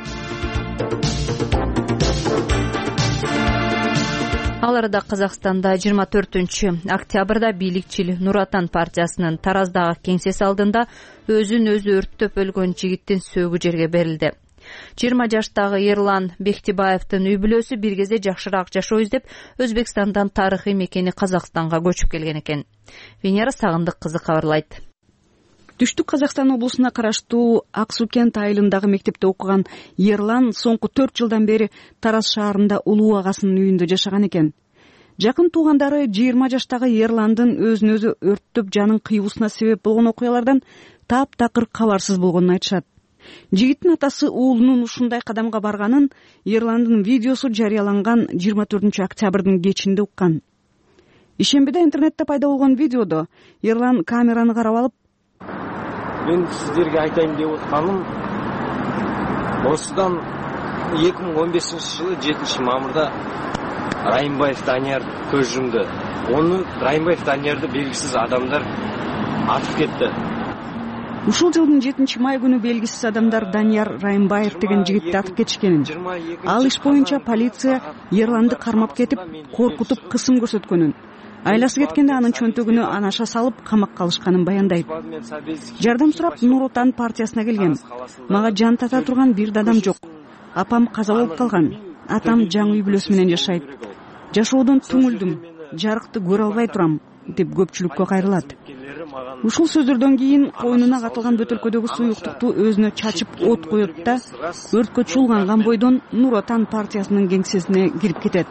Ал арада Казакстанда 24-октябрда бийликчил Нур Отан партиясынын Тараздагы кеңсеси алдында өзүн өзү өрттөп өлгөн жигиттин сөөгү жерге берилди. 20 жаштагы Ерлан Бектибаевдин үй бүлөсү бир кезде жакшыраак жашоо издеп Өзбекстандан тарыхый мекени Казакстанга көчүп келген экен. Венера Сагындык кызы кабарлайт. Түштүк Казакстан облусуна караштуу Ак Суу кент айылындагы мектепте окуган Ерлан соңку 4 жылдан бери Тараз шаарында улуу агасынын үйүндө жашаган экен. Жакын туугандары 20 жаштагы Ерландын өзүн өзү өрттөп жанын кыйуусуна себеп болгон окуялардан таптакыр кабарсыз болгонун айтышат. Жигиттин атасы уулунун ушундай кадамга барганын Ерландын видеосу жарыяланган 24 октябрдын кечинде уккан. Ишембиде интернетте пайда болгон видеодо Ерлан камераны карап алып: "Мен сиздерге айтайын деп атканым, осудан 2015 жылы 7 мамырда Райымбаев Данияр көз жумду. Оны Райымбаев Даниярды белгисиз адамдар атып кетти. Ушул жылдын 7 май күнү белгисиз адамдар Данияр Райымбаев деген жигитти атып кетишкенин, ал иш боюнча полиция Ерланды кармап кетип, коркутуп кысым көрсөткөнүн, айласы кеткенде анын чөнтөгүнө анаша салып камакка алышканын баяндайт. Жардам сурап Нур Отан партиясына келгем. Мага жан тата турган бир да адам жок. Апам каза болуп калган. Атам жаңы үй бүлөсү менен жашайт. Жашоодон түңүлдүм, жарыкты көрө албай турам, деп көпчүлүккө кайрылат. Ушул сөздөрдөн кийин койнуна катылган бөтөлкөдөгү суюктукту өзүнө чачып от коет да өрткө чуулганган бойдон Нур Отан партиясынын кеңсесине кирип кетет.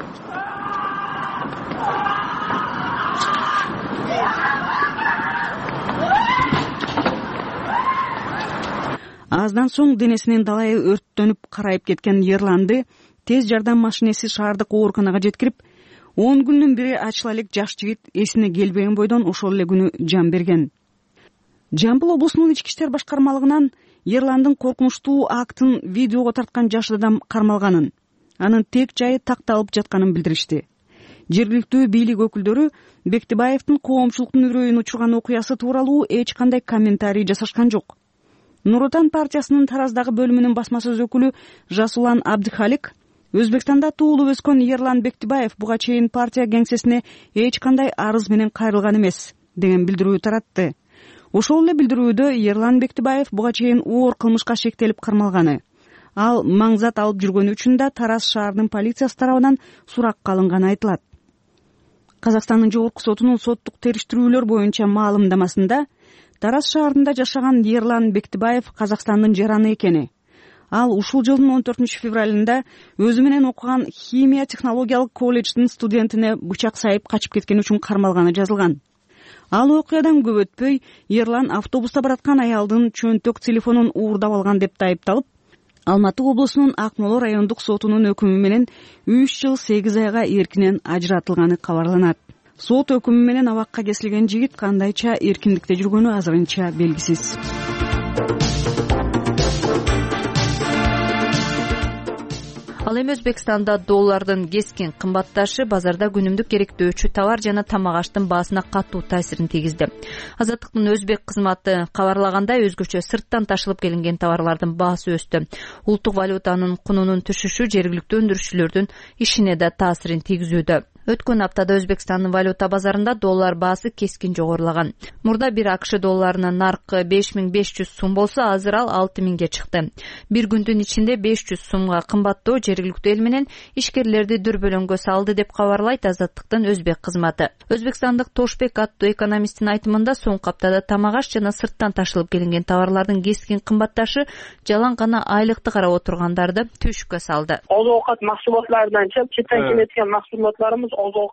Аздан соң денесинин далайы өрттөнүп карайып кеткен Ерланды тез жардам машинеси шаардык ооруканага жеткирип, 10 күндүн бири ачыла элек жаш жигит эсине келбеген бойдон ошол эле күнү жан берген. Жамбыл облусунун ички иштер башкармалыгынан Ерландын коркунучтуу актын видеого тарткан жаш адам кармалганын, анын тек жайы такталып жатканын билдиришти. Жергиликтүү бийлик өкүлдөрү Бектибаевдин коомчулуктун үрөйүн учурган окуясы тууралуу эч кандай комментарий жасашкан жок. Нур Отан партиясынын Тараздагы бөлүмүнүн басма сөз өкүлү Жасулан Абдыхалик Өзбекстанда туулуп өскөн Ерлан Бектибаев буга чейин партия кеңсесине эч кандай арыз менен кайрылган эмес деген билдирүү таратты. Ошол эле билдирүүдө Ерлан Бектибаев буга чейин оор кылмышка шектелип кармалганы, ал маңзат алып жүргөнү үчүн да Тараз шаарынын полициясы тарабынан суракка алынганы айтылат. Казакстандын жогорку сотунун соттук териштирүүлөр боюнча маалымдамасында Тараз шаарында жашаган Ерлан Бектибаев Казакстандын жараны экени. Ал ушул жылдын 14 февралында өзү менен окуган химия технологиялык колледждин студентине бычак сайып качып кеткен үчүн кармалганы жазылган. Ал окуядан көп өтпөй Ерлан автобуста бараткан аялдын чөнтөк телефонун уурдап алган деп тайыпталып, Алматы облусунун Акмола райондук сотунун өкүмү менен 3 жыл 8 айга эркинен ажыратылганы кабарланат. Сот өкүмү менен абакка кесилген жигит кандайча эркиндикте жүргөнү азырынча белгисиз. Ал эми Өзбекстанда доллардын кескин кымбатташы базарда күнүмдүк керектөөчү товар жана тамак аштын баасына катуу таасирин тийгизди. Азаттыктын өзбек кызматы кабарлагандай, өзгөчө сырттан ташылып келинген товарлардын баасы өстү. Улуттук валютанын кунунун түшүшү жергиликтүү өндүрүшчүлөрдүн ишине да таасирин тийгизүүдө. Өткөн аптада Өзбекстандын валюта базарында доллар баасы кескин жогорулаган. Мурда бир АКШ долларынын наркы 5500 сум болсо, азыр ал 6000ге чыкты. Бир күндүн ичинде 500 сумга кымбаттоо жергиликтүү эл менен ишкерлерди дүрбөлөңгө салды деп кабарлайт Азаттыктын өзбек кызматы. Өзбекстандык Тошбек аттуу экономисттин айтымында, соңку аптада тамак аш жана сырттан ташылып келинген товарлардын кескин кымбатташы жалаң гана айлыкты карап отургандарды түшүккө салды. Oziq ovqat mahsulotlaridan chetdan kelayotgan mahsulotlarimiz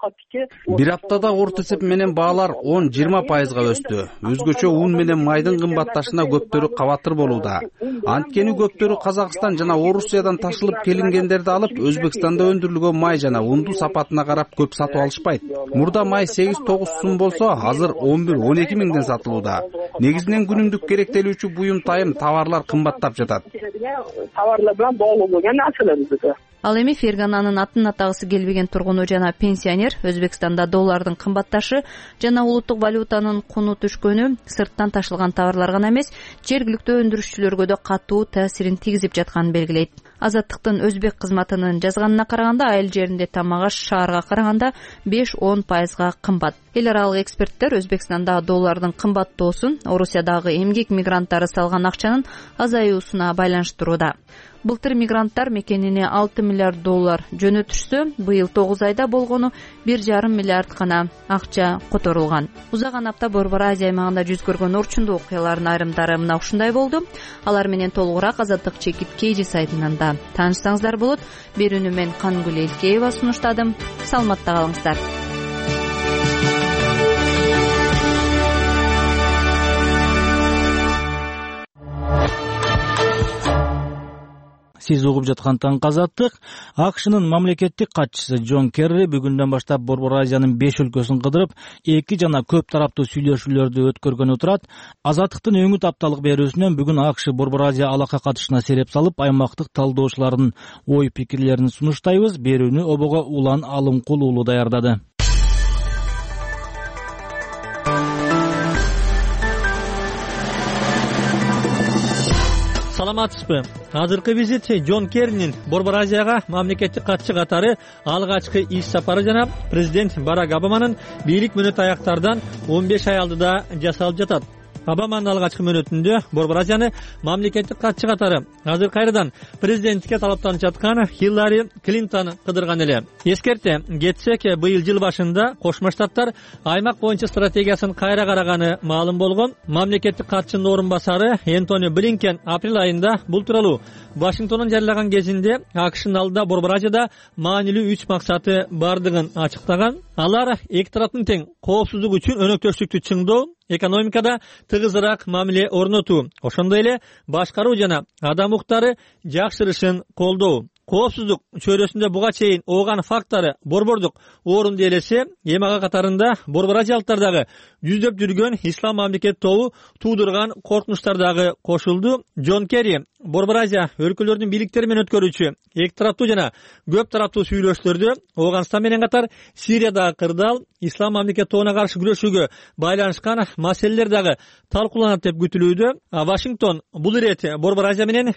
Бир аптада орто эсеп менен баалар 10-20%га өстү. Өзгөчө ун менен майдын кымбатташына көптөрү кабатыр болууда. Анткени көптөрү Казакстан жана Орусиядан ташылып келингендерди алып, Өзбекстанда өндүрүлгөн май жана унду сапатына карап көп сатып алышпайт. Мурда май 8-9 сум болсо, азыр 11-12 миңден сатылууда. Негизинен күнүмдүк керектелүүчү буюм тайым товарлар кымбаттап жатат. Товарлар менен боолуу болгон нерселер. Ал эми Фергананын атын атагысы келбеген тургуну жана пенсионер Өзбекстанда доллардын кымбатташы жана улуттук валютанын куну түшкөнү сырттан ташылган товарлар гана эмес, жергиликтүү өндүрүшчүлөргө да катуу таасирин тийгизип жатканын белгилейт. Азаттыктын өзбек кызматынын жазганына караганда, айыл жеринде тамак аш шаарга караганда 5-10%га кымбат. Эл аралык эксперттер Өзбекстанда доллардын кымбаттоосун Орусиядагы эмгек мигранттары салган акчанын азаюусуна байланыштырууда. Былтыр мигранттар мекенине 6 миллиард доллар жөнөтүшсө, быйыл 9 айда болгону 1,5 миллиард гана акча которулган. Узаган апта Борбор Азия аймагында жүз көргөн орчундуу окуялардын айрымдары мына ушундай болду. Алар менен толугураак Азаттык чекит KG сайтынан да таанышсаңыздар болот. Берүүнү мен Кангүл Элкеева сунуштадым. Саламатта калыңыздар. сиз угуп жаткан Азаттык. АКШнын мамлекеттик катчысы Джон Керри бүгүндөн баштап Борбор Азиянын 5 өлкөсүн кыдырып, 2 жана көп тараптуу сүйлөшүүлөрдү өткөргөнү турат. Азаттыктын өңүт апталык берүүсүнөн бүгүн АКШ Борбор Азия алака катышына сереп салып, аймактык талдоочулардын ой пикирлерин сунуштайбыз. Берүүнү обого Улан Алымкул уулу даярдады. Саламатсызбы? Азыркы визит Джон Керринин Борбор Азияга мамлекеттик катчы катары алгачкы иш сапары жана президент Барак Обаманын бийлик мөөнөтү аяктардан 15 ай алдыда жасалып жатат. Обаманын алгачкы мөөнөтүндө Борбор Азияны мамлекеттик катчы катары азыр кайрадан президенттикке талаптанып жаткан Хиллари Клинтон кыдырган эле. Эскерте кетсек, быйыл жыл башында Кошмо Штаттар аймак боюнча стратегиясын кайра караганы маалым болгон. Мамлекеттик катчынын орун басары Энтони Блинкен апрель айында бул тууралуу Вашингтондон жарыялаган кезинде АКШнын алдында Борбор Азияда маанилүү 3 максаты бардыгын ачыктаган. Алар эки тараптын тең коопсуздук үчүн өнөктөштүктү чыңдоо, экономикада тыгызыраак мамиле орнотуу, ошондой эле башкаруу жана адам укуктары жакшырышын колдоо. Коопсуздук чөйрөсүндө буга чейин ооган факттары борбордук орунду ээлесе, эми ага катарында Борбор Азиялыктар дагы жүздөп жүргөн ислам мамлекет тобу туудурган коркунучтар дагы кошулду. Джон Керри Борбор Азия өлкөлөрүнүн бийликтери менен өткөрүүчү эки тараптуу жана көп тараптуу сүйлөшүүлөрдө Ооганстан менен катар Сириядагы кырдаал, ислам мамлекет тобуна каршы күрөшүүгө байланышкан маселелер дагы талкууланат деп күтүлүүдө. Вашингтон бул ирет Борбор Азия менен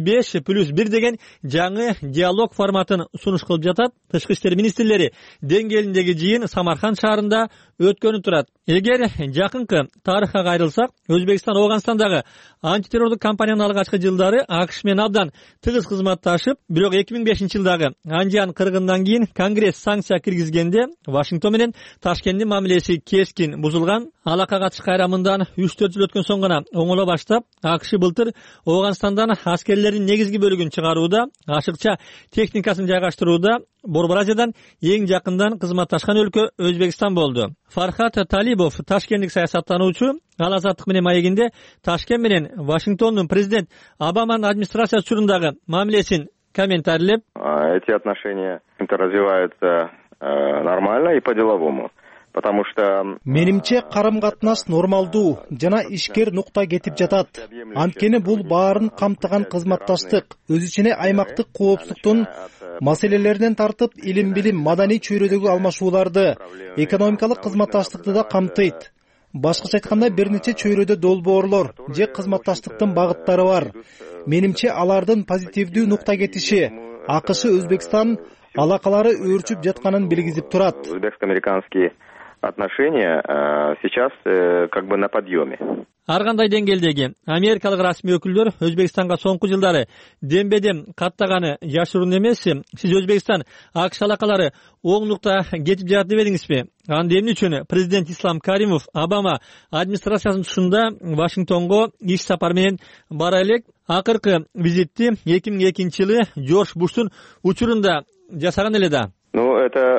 C5+1 деген жаңы диалог форматын сунуш кылып жатат. Тышкы иштер министрлери деңгээлиндеги жыйын Самарканд шаарында өткөнүп турат. Эгер жакынкы тарыхка кайрылсак, Өзбекстан Ооганстандагы антитеррорлук кампаниянын алгачкы жылдары АКШ менен абдан тыгыз кызматташып, бирок 2005-жылдагы Анжан кыргынынан кийин Конгресс санкция киргизгенде Вашингтон менен Ташкенттин мамилеси кескин бузулган. Алака катыш кайрамындан 3-4 жыл өткөн соң гана оңоло баштап, АКШ былтыр Ооганстандан аскерлердин негизги бөлүгүн чыгарууда, ашыкча техникасын жайгаштырууда Борбор Азиядан эң жакындан кызматташкан өлкө Өзбекстан болду. Фархат Талибов, ташкенттик саясаттануучу, ал Азаттык менен маегинде Ташкент менен Вашингтондун президент Обаманын администрациясы учурундагы мамилесин комментарийлеп, эти отношения развиваются нормально и по-деловому. Потому что менимче карым-катнаш нормалдуу жана ишкер нукта кетип жатат. Анткени бул баарын камтыган кызматташтык, өз ичине аймактык коопсуздуктун маселелеринен тартып, илим-билим, маданий чөйрөдөгү алмашууларды, экономикалык кызматташтыкты да камтыйт. Башкача айтканда, бир нече чөйрөдө долбоорлор же кызматташтыктын багыттары бар. Менимче алардын позитивдүү нукта кетиши АКШ Өзбекстан алакалары өөрчүп жатканын билгизип турат. Өзбекско-американские отношения сейчас как бы на подъеме. Ар кандай деңгээлдеги америкалык расмий өкүлдөр Өзбекстанга соңку жылдары дембедем каттаганы жашыруун эмес. Сиз Өзбекстан АКШ алакалары оң нукта кетип жатат деп элиңизби? Анда эмне үчүн президент Ислам Каримов Обама администрациясынын тушунда Вашингтонго иш сапар менен бара элек? Акыркы визитти 2002-жылы Джордж Буштун учурунда жасаган эле да. Ну,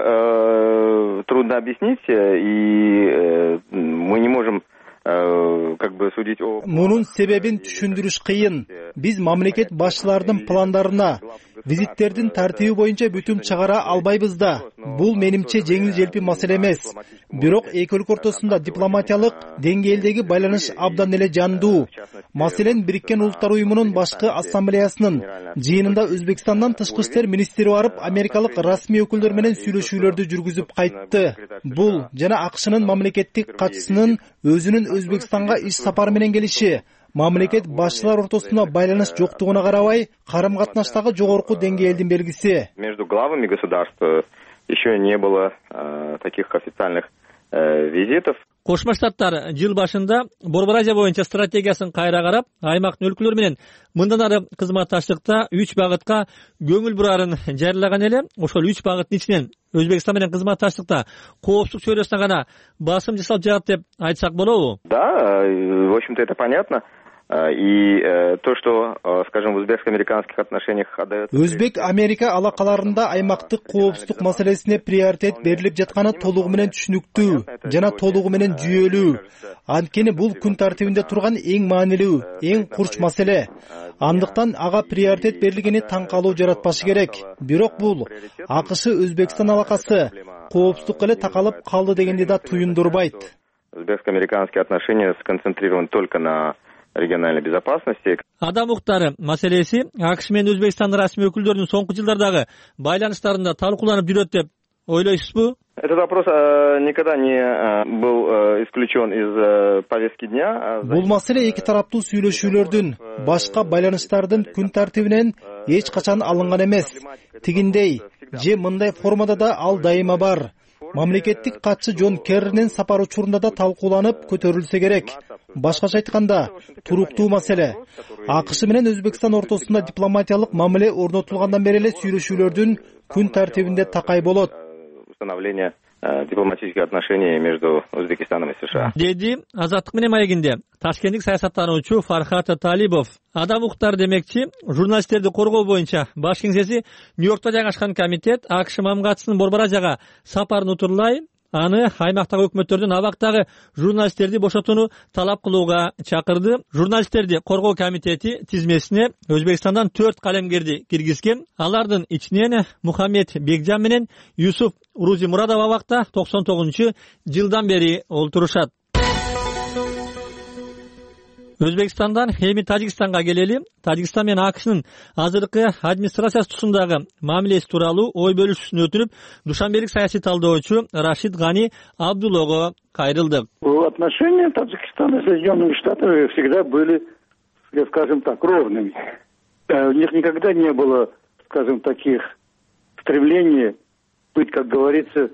это трудно объяснить, и мы не можем как бы судить о... Мунун себебин түшүндүрүш кыйын. Биз мамлекет башчыларынын пландарына, визиттердин тартиби боюнча бүтүм чыгара албайбыз да. Бул менимче жеңил желпи маселе эмес. Бирок эки өлкө ортосунда дипломатиялык деңгээлдеги байланыш абдан эле жандуу. Маселен, Бириккен Улуттар уюмунун башкы ассамблеясынын жыйынында Өзбекстандан тышкы иштер министри барып, америкалык расмий өкүлдөр менен сүйлөшүүлөрдү жүргүзүп кайтты. Бул жана АКШнын мамлекеттик катчысынын өзүнүн Өзбекстанга иш сапары менен келиши мамлекет башчылар ортосунда байланыш жоктугуна карабай, карым-катнаштагы жогорку деңгээлдин белгиси. Между главами государств еще не было таких официальных визитов. Кошмо Штаттар жыл башында Борбор Азия боюнча стратегиясын кайра карап, аймактын өлкөлөрү менен мындан ары кызматташтыкта 3 багытка көңүл бурарын жарыялаган эле. Ошол 3 багыттын ичинен Өзбекстан менен кызматташтыкта коопсуздук чөйрөсүнө гана басым жасалып жатат деп айтсак болобу? Да, в общем-то это понятно. И то, что, скажем, в узбекско-американских отношениях отдается... Өзбек Америка алакаларында аймактык коопсуздук маселесине приоритет берилип жатканы толугу менен түшүнүктүү жана толугу менен жүйөлүү. Анткени бул күн тартибинде турган эң маанилүү, эң курч маселе. Андыктан ага приоритет берилгени таң калуу жаратпашы керек. Бирок бул АКШ Өзбекстан алакасы коопсуздукка эле такалып калды дегенди да туюндурбайт. Узбекско-американские отношения сконцентрированы только на региональной безопасности. Адам укуктары маселеси АКШ менен Өзбекстандын расмий өкүлдөрүнүн соңку жылдардагы байланыштарында талкууланып жүрөт деп ойлойсузбу? Этот вопрос никогда не был исключен из повестки дня. Бул маселе эки тараптуу сүйлөшүүлөрдүн, башка байланыштардын күн тартибинен эч качан алынган эмес. Тигиндей же мындай формада да ал дайыма бар. Мамлекеттик катчы Джон Керринин сапар учурунда да талкууланып көтөрүлсө керек. Башкача айтканда, туруктуу маселе. АКШ менен Өзбекстан ортосунда дипломатиялык мамиле орнотулгандан бери эле сүйлөшүүлөрдүн күн тартибинде такай болот. Установление дипломатических отношений между Узбекистаном и США. Деди Азаттык менен маегинде ташкенттик саясаттануучу Фархат Талибов. Адам укуктары демекчи, журналисттерди коргоо боюнча баш кеңсеси Нью-Йоркто жайгашкан комитет АКШ мамгатчысынын Борбор Азияга сапарын утурлай, аны аймактагы өкмөттөрдүн абактагы журналисттерди бошотууну талап кылууга чакырды. Журналисттерди коргоо комитети тизмесине Өзбекстандан 4 калемгерди киргизген. Алардын ичинен Мухаммед Бекжан менен Юсуф Урузи Мурадов абакта 99-жылдан бери олтурушат. Өзбекстандан эми Тажикстанга келели. Тажикстан менен АКШнын азыркы администрациясы тусумдагы мамилеси тууралуу ой бөлүшүүсүн өтүнүп, душанбелик саясий талдоочу Рашид Гани Абдуллого кайрылды. Отношения Таджикистана и Соединенных Штатов всегда были, скажем так, ровными. У них никогда не было, скажем, таких стремлений быть, как говорится,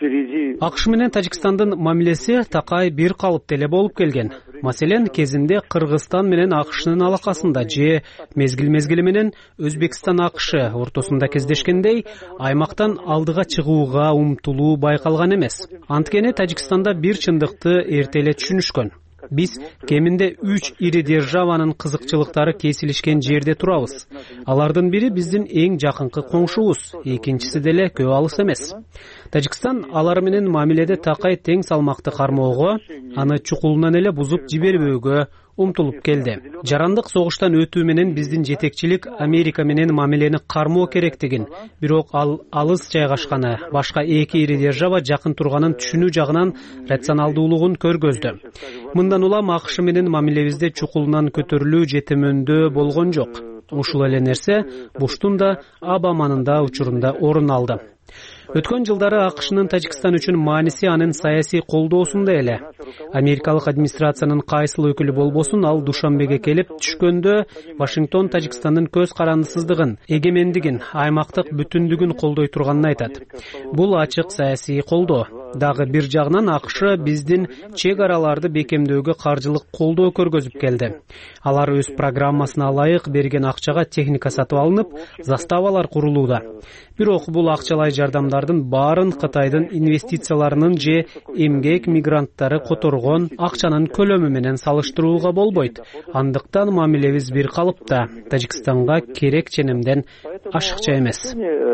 АКШ менен Тажикстандын мамилеси такай бир калыпта эле болуп келген. Маселен, кезинде Кыргызстан менен АКШнын алакасында же мезгил менен Өзбекстан АКШ ортосунда кездешкендей, аймактан алдыга чыгууга умтулуу байкалган эмес. Анткени Тажикстанда бир чындыкты эрте эле түшүнүшкөн. Биз кеминде 3 ири державанын кызыкчылыктары кесилишкен жерде турабыз. Алардын бири биздин эң жакынкы коңшубуз, экинчиси деле көп алыс эмес. Тажикстан алар менен мамиледе такай тең салмакты кармоого, аны чукулунан эле бузуп жибербөөгө умтулуп келди. Жарандык согуштан өтүү менен биздин жетекчилик Америка менен мамилени кармоо керектигин, бирок ал алыс жайгашканы, башка эки ири держава жакын турганын түшүнүү жагынан рационалдуулугун көргөздү. Мындан улам АКШ менен мамилебизде чукулунан көтөрүлүү же төмөндөө болгон жок. Ушул эле нерсе Буштун да Обаманын да учурунда орун алды. Өткөн жылдары АКШнын Тажикстан үчүн мааниси анын саясий колдоосунда эле. Америкалык администрациянын кайсыл өкүлү болбосун, ал Душанбеге келип түшкөндө Вашингтон Тажикстандын көз карандысыздыгын, эгемендигин, аймактык бүтүндүгүн колдой турганын айтат. Бул ачык саясий колдоо. Дагы бир жагынан АКШ биздин чек араларды бекемдөөгө каржылык колдоо көргөзүп келди. Алар өз программасына ылайык берген акчага техника сатып алынып, заставалар курулууда. Бирок бул акчалай жардамдардын баарын Кытайдын инвестицияларынын же эмгек мигранттары которгон акчанын көлөмү менен салыштырууга болбойт. Андыктан мамилебиз бир калыпта. Тажикстанга керек ченемден ашыкча эмес.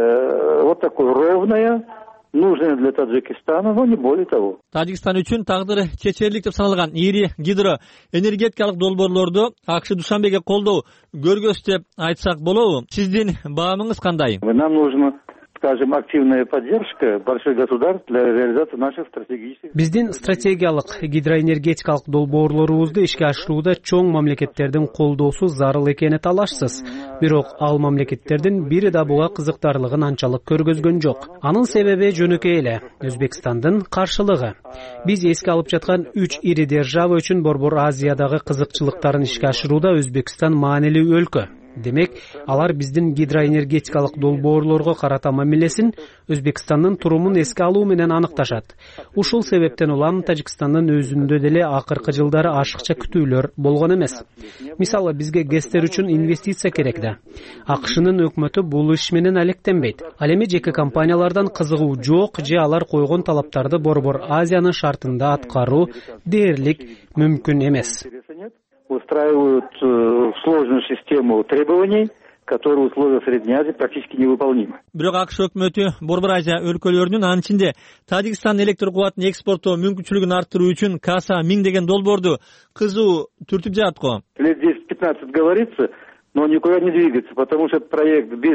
Вот такое ровное, нужное для Таджикистана, но не более того. Тажикстан үчүн тагдыры чечерлик деп саналган ири гидроэнергетикалык долбоорлорду АКШ Душанбеге колдоо көргөз деп айтсак болобу? Сиздин баамыңыз кандай? Нам нужно, скажем, активная поддержка больших государств для реализации наших стратегических. Биздин стратегиялык гидроэнергетикалык долбоорлорубузду ишке ашырууда чоң мамлекеттердин колдоосу зарыл экени талашсыз. Бирок ал мамлекеттердин бири да буга кызыктарлыгын анчалык көргөзгөн жок. Анын себеби жөнөкөй эле Өзбекстандын каршылыгы. Биз эске алып жаткан 3 ири держава үчүн Борбор Азиядагы кызыкчылыктарын ишке ашырууда Өзбекстан маанилүү өлкө. Демек, алар биздин гидроэнергетикалык долбоорлорго карата мамилесин Өзбекстандын турумун эске алуу менен аныкташат. Ушул себептен улам Тажикстандын өзүндө деле акыркы жылдары ашыкча күтүүлөр болгон эмес. Мисалы, бизге ГЭСтер үчүн инвестиция керек да. АКШнын өкмөтү бул иш менен алектенбейт. Ал эми жеке компаниялардан кызыгуу жок же алар койгон талаптарды Борбор Азиянын шартында аткаруу дээрлик мүмкүн эмес. устраивают сложную систему требований, которые в условиях Средней Азии практически невыполнимы. Бирок АКШ өкмөтү Борбор Азия өлкөлөрүнүн, анын ичинде Тажикстан электр кубатын экспорттоо мүмкүнчүлүгүн арттыруу үчүн Каса 1000 деген долбоорду кызуу түртүп жатат го. Лет 10-15 говорится, но никуда не двигается, потому что этот проект без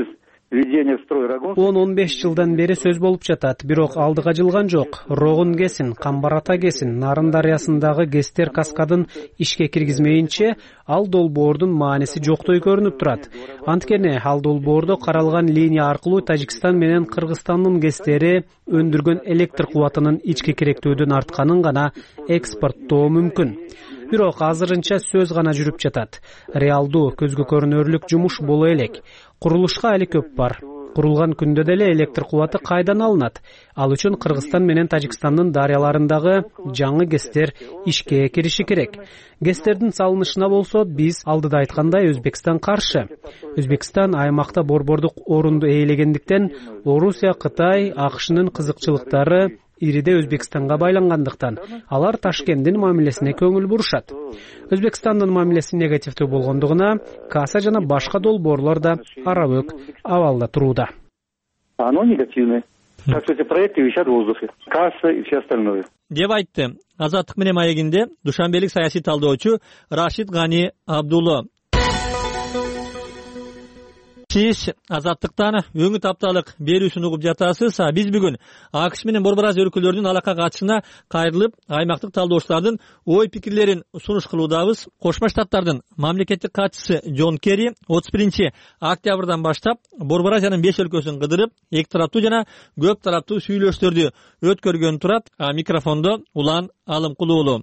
10-15 жылдан бери сөз болуп жатат, бирок алдыга жылган жок. Рогун кесин, Камбарата кесин, Нарын дарыясындагы Гестер каскадын ишке киргизмейинче ал долбоордун мааниси жоктой көрүнүп турат. Анткени ал долбоордо каралган линия аркылуу Тажикстан менен Кыргызстандын Гестери өндүргөн электр кубатынын ички керектүүдүн артканын гана экспорттоо мүмкүн. Бирок азырынча сөз гана жүрүп жатат. Реалдуу, көзгө көрүнөрлүк жумуш боло элек. Курулушка али көп бар. Курулган күндө деле электр кубаты кайдан алынат? Ал үчүн Кыргызстан менен Тажикстандын дарыяларындагы жаңы Гестер ишке кириши керек. Гестердин салынышына болсо биз алдыда айткандай Өзбекстан каршы. Өзбекстан аймакта борбордук орунду ээлегендиктен Орусия, Кытай, АКШнын кызыкчылыктары ириде Өзбекстанга байлангандыктан алар Ташкенттин мамилесине көңүл бурушат. Өзбекстандын мамилеси негативдүү болгондугуна Каса жана башка долбоорлор да арабөк абалда турууда. Оно негативное. Так что эти проекты висят в воздухе. Касса и все остальное. Деп айтты Азаттык менен маегинде душанбелик саясий талдоочу Рашид Гани Абдулло. Сиз Азаттыктан өңүт апталык берүүсүн угуп жатасыз. Биз бүгүн АКШ менен Борбор Азия өлкөлөрүнүн алака катышына кайрылып, аймактык талдоочулардын ой пикирлерин сунуш кылуудабыз. Кошмо Штаттардын мамлекеттик катчысы Джон Керри 31 октябрдан баштап Борбор Азиянын 5 өлкөсүн кыдырып, эки тараптуу жана көп тараптуу сүйлөштөрдү өткөргөн турат. Микрофондо Улан Алымкулуу уулу.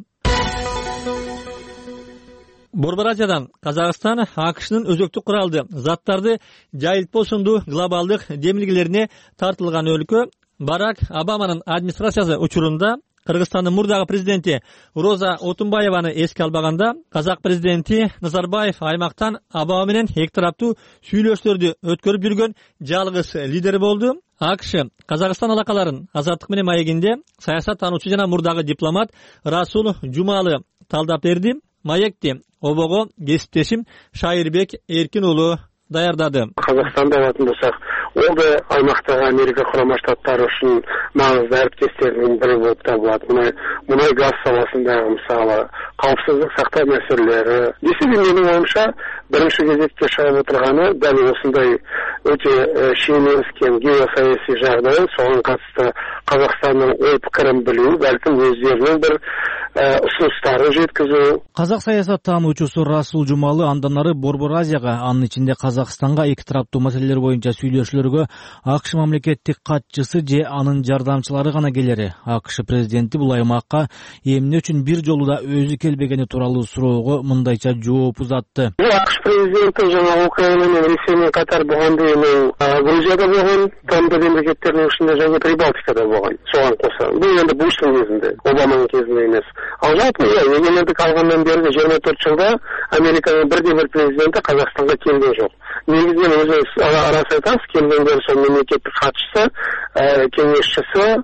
Борбор Азиядан Казакстан АКШнын өзөктүк куралды заттарды жайылтпосунду глобалдык демилгелерине тартылган өлкө. Барак Обаманын администрациясы учурунда Кыргызстандын мурдагы президенти Роза Отунбаеваны эске албаганда, казак президенти Назарбаев аймактан Обама менен эки тараптуу сүйлөштөрдү өткөрүп жүргөн жалгыз лидер болду. АКШ Казакстан алакаларын Азаттык менен маегинде саясат таануучу жана мурдагы дипломат Расул Жумалы талдап берди. Маекти обого кесиптешим Шайырбек Эркин уулу даярдады. Казакстанда алатын болсак, ол да аймактагы Америка Курама Штаттары үчүн маңызды әріптестердің бірі болып табылады. Мұнай газ саласындағы мысалы қауіпсіздік сақтау мәселелері. Десе де менің ойымша бірінші кезекте шығып отырғаны дәл осындай өте шиеленіскен геосаяси жағдай, соған қатысты Қазақстанның ой пікірін білу, бәлкім өздерінің бір ұсыныстарын жеткізу. Казак саясаттануучусу Расул Жумалы андан ары Борбор Азияга, анын ичинде Казакстанга эки тараптуу маселелер боюнча сүйлөшүүлөргө АКШ мамлекеттик катчысы же анын жардамчылары гана келери. АКШ президенти бул аймакка эмне үчүн бир жолу да өзү келбегени тууралуу суроого мындайча жооп узатты. АКШ президенти жана Украина менен Ресей менен катар болгондо эми Грузияда болгон, тмд мемлекеттеринин ичинде жана Прибалтикада болгон. Соған коса. Бул энди Буштун кезинде, Обаманын кезинде эмес. Ал жалпы эгемендик алгандан бери 24 жылда Американын бирде-бир президенти Казакстанга келген жок. Негизинен өзүңүз арас айтасыз, келгендер сол мемлекеттик катчысы, кеңешчиси,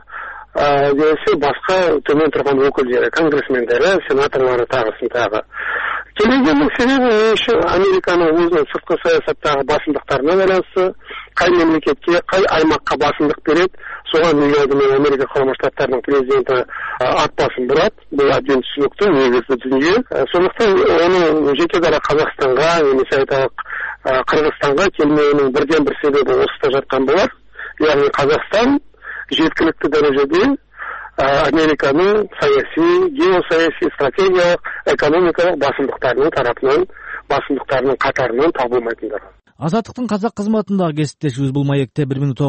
десе башка төмөн турган өкүлдөрү, конгрессмендери, сенаторлору тагы. Келгендин себеби Американын өзүнүн сырткы саясаттагы басымдыктарына байланыштуу, кай мемлекетке, кай аймакка басымдык берет, соған мен Америка Құрама Штаттарының президенті ат басын бұрат. Бұл әбден түсінікті, негізді дүние. Сондықтан оның жеке дара Қазақстанға, немесе айталық Қырғызстанға келмеуінің бірден бір себебі осыда жатқан болар. Яғни Қазақстан жеткілікті дәрежеде Американың саяси, геосаяси, стратегиялық, экономикалық басымдықтарының қатарынан табылмайтындар. Азаттыктын казак кызматындагы кесиптешибиз бул маекте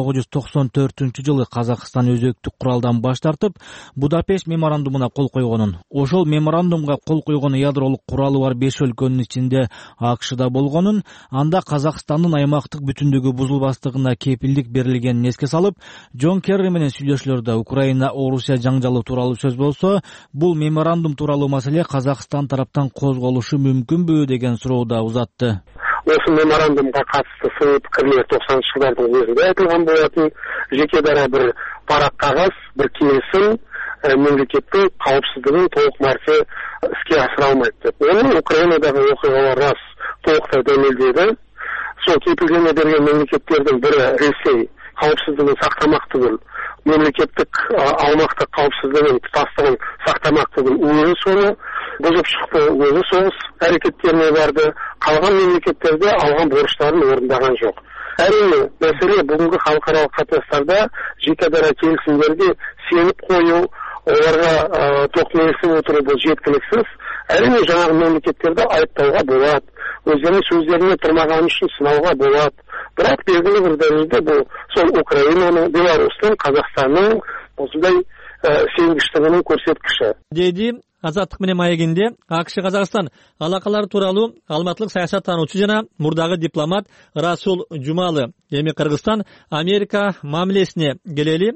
1994-жылы Казакстан өзөктүк куралдан баш тартып, Будапешт меморандумуна кол койгонун. Ошол меморандумга кол койгон ядролук куралы бар 5 өлкөнүн ичинде АКШда болгонун, анда Казакстандын аймактык бүтүндүгү бузулбастыгына кепилдик берилгенин эске салып, Джон Керри менен сүйлөшүүлөрдө Украина-Орусия жаңжалы тууралуу сөз болсо, бул меморандум тууралуу маселе Казакстан тараптан козголушу мүмкүнбү деген сурооду узатты. Осы меморандумға қатысты сыни пікірлер 90-шы жылдардың өзінде айтылған болатын. Жеке дара бір парақ қағаз, бір келісім, мемлекеттің қауіпсіздігін толық мәрте іске асыра алмайды деп. Оны Украинадағы оқиғалар рас толықтай дәлелдеді. Сол кепілдеме берген мемлекеттердің бірі Ресей қауіпсіздігін сақтамақ түгіл, мемлекеттік аумақтық қауіпсіздігін тұтастығын сақтамақ түгіл өзі соны бұзып шықты, өзі соғыс әрекеттеріне барды. Қалған мемлекеттерде алған борыштарын орындаған жоқ. Әрине, мәселе бүгінгі халықаралық қатынастарда жеке-дара келісімдерге сеніп қою, оларға тоқмейілсіп отыру бұл жеткіліксіз. Әрине, жаңағы мемлекеттерді айыптауға болады, өздерінің сөздеріне тұрмағаны үшін сынауға болады. Бірақ белгілі бір дәрежеде бұл сол Украинаның, Беларусьтың, Қазақстанның осындай сенгіштігінің көрсеткіші. Dedi Азаттык менен маегинде АКШ Казакстан алакалары тууралуу алматылык саясаттануучу жана мурдагы дипломат Расул Жумалы. Эми Кыргызстан Америка мамилесине келели.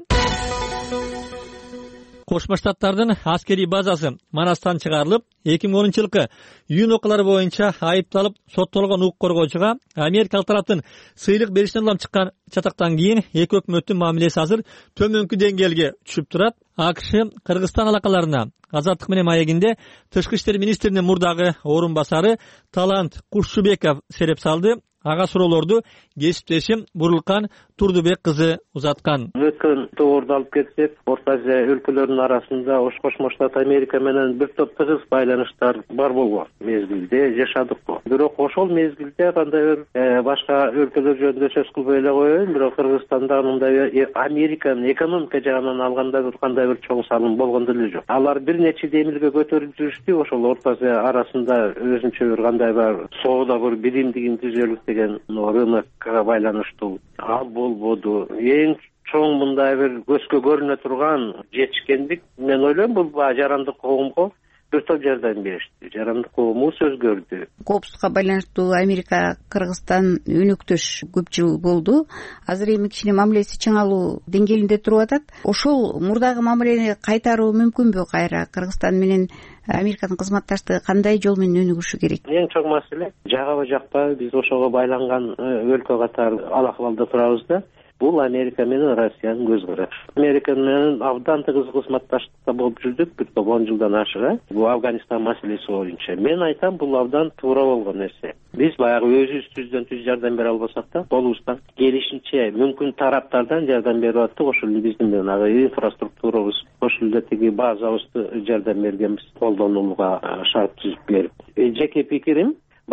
Кошмо Штаттардын аскерий базасы Манастан чыгарылып, 2010-жылкы июнь окуялары боюнча айыпталып соттолгон укук коргоочуга америкалык тараптын сыйлык беришинен улам чыккан чатактан кийин эки өкмөттүн мамилеси азыр төмөнкү деңгээлге түшүп турат. АКШ Кыргызстан алакаларына Азаттык менен маегинде тышкы иштер министринин мурдагы орун басары Талант Кушчубеков сереп салды. Ага суроолорду кесиптешим Бурулкан Турдубек кызы узаткан. Өткөн тоорду алып кетсек, Орто Азия өлкөлөрүнүн арасында Кошмо Штат Америка менен бир топ тыгыз байланыштар бар болгон мезгилде жашадык. Бирок ошол мезгилде кандай бир башка өлкөлөр жөнүндө сөз кылбай эле коеюн, бирок Кыргызстанда мындай Американын экономика жагынан алганда бир кандай бир чоң салым болгон деле жок. Алар бир нече демилге көтөрүп жүрүштү, ошол Орто Азия арасында өзүнчө бир кандай бир соода бир биримдигин түзөлүк деген рынокко байланыштуу. Ал болбоду. Эң чоң мындай бир көзгө көрүнө турган жетишкендик, мен ойлойм, бул жарандык коомго бир топ жардам беришти. Жарандык коому өзгөрдү. Коопсуздукка байланыштуу Америка, Кыргызстан өнөктөш көп жыл болду. Азыр эми кичине мамилеси чыңалуу деңгээлинде туруп атат. Ошол мурдагы мамилени кайтаруу мүмкүнбү кайра? Кыргызстан менен Американын кызматташтыгы кандай жол менен өнүгүшү керек? Эң чоң маселе жагабы жакпайбы, биз ошого байланган өлкө катары ал акыбалда турабыз да. Бул Америка менен Россиянын көз карашы. Америка менен абдан тыгыз кызматташтыкта болуп жүрдүк, бир топ 10 жылдан ашыга. Бул Афганистан маселеси боюнча. Мен айтам, бул абдан туура болгон нерсе. Биз баягы өзүбүз түздөн-түз жардам бере албасак да, колубуздан келишинче мүмкүн тараптардан жардам берип аттык. Ошол биздин менен инфраструктурабыз, ошол эле тиги базабызды жардам бергенбиз, колдонууга шарт түзүп берип. Жеке пикирим,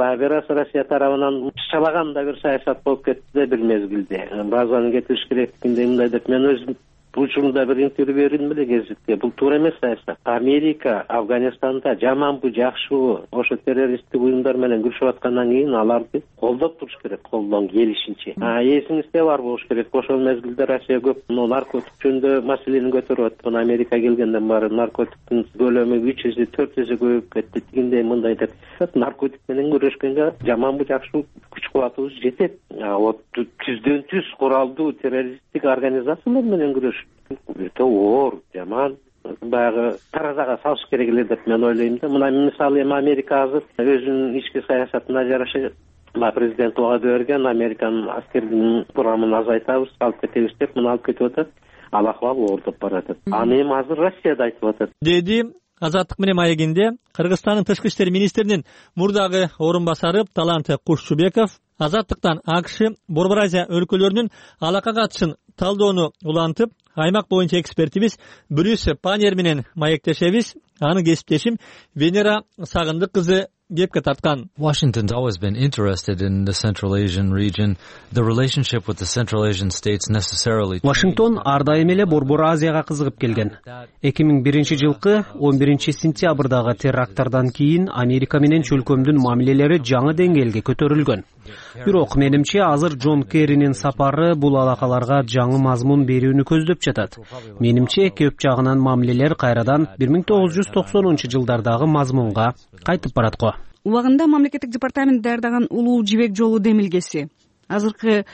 Россия тарабынан чалаганда бир саясат болуп кетти да бир мезгилде. Базаны кетириш керектигинде мындай деп мен өзүм учурунда бир интервью бердим эле гезитке. Бул туура эмес саясат. Америка Афганистанда жаманбы, жакшыбы, ошо террористтик уюмдар менен күрөшүп аткандан кийин аларды колдоп туруш керек, колдон келишинче. Эсиңизде бар болуш керек. Ошол мезгилде Россия көп наркотик жөнүндө маселени көтөрүп атты. Америка келгенден бары наркотиктин көлөмү 300 400 көбөйүп кетти. Тигиндей мындай деп наркотик менен күрөшкөнгө жаманбы, жакшыбы күч кубатыбыз жетет. Вот түздөн-түз куралдуу террористтик организациялар менен күрөш өтө оор, жаман, баягы таразага салыш керек эле деп мен ойлойм да. Мына мисалы эми Америка азыр өзүнүн ички саясатына жараша президент убада берген, Американын аскердин курамын азайтабыз, алып кетебиз деп мына алып кетип атат. Ал акыбал оордоп баратат. Аны эми азыр Россияда айтып атат. Деди Азаттык менен маегинде Кыргызстандын тышкы иштер министринин мурдагы орун басары Талант Кушчубеков Азаттыктан АКШ Борбор Азия өлкөлөрүнүн алака катышын талдоону улантып, аймак боюнча экспертибиз Брюс Панер менен маектешебиз. Аны кесиптешим Венера Сагындык кызы кепке тарткан. Washington's always been interested in the Central Asian region. The relationship with the Central Asian states necessarily. Вашингтон ар дайым эле Борбор Азияга кызыгып келген. 2001-жылкы 11-сентябрдагы теракттардан кийин Америка менен чөлкөмдүн мамилелери жаңы деңгээлге көтөрүлгөн. Бирок менимче азыр Джон Керринин сапары бул алакаларга жаңы мазмун берүүнү көздөп жатат. Менимче көп жагынан мамилелер кайрадан 1990-жылдардагы мазмунга кайтып барат го. Убагында мамлекеттик департамент даярдаган улуу жибек жолу демилгеси. Азыркы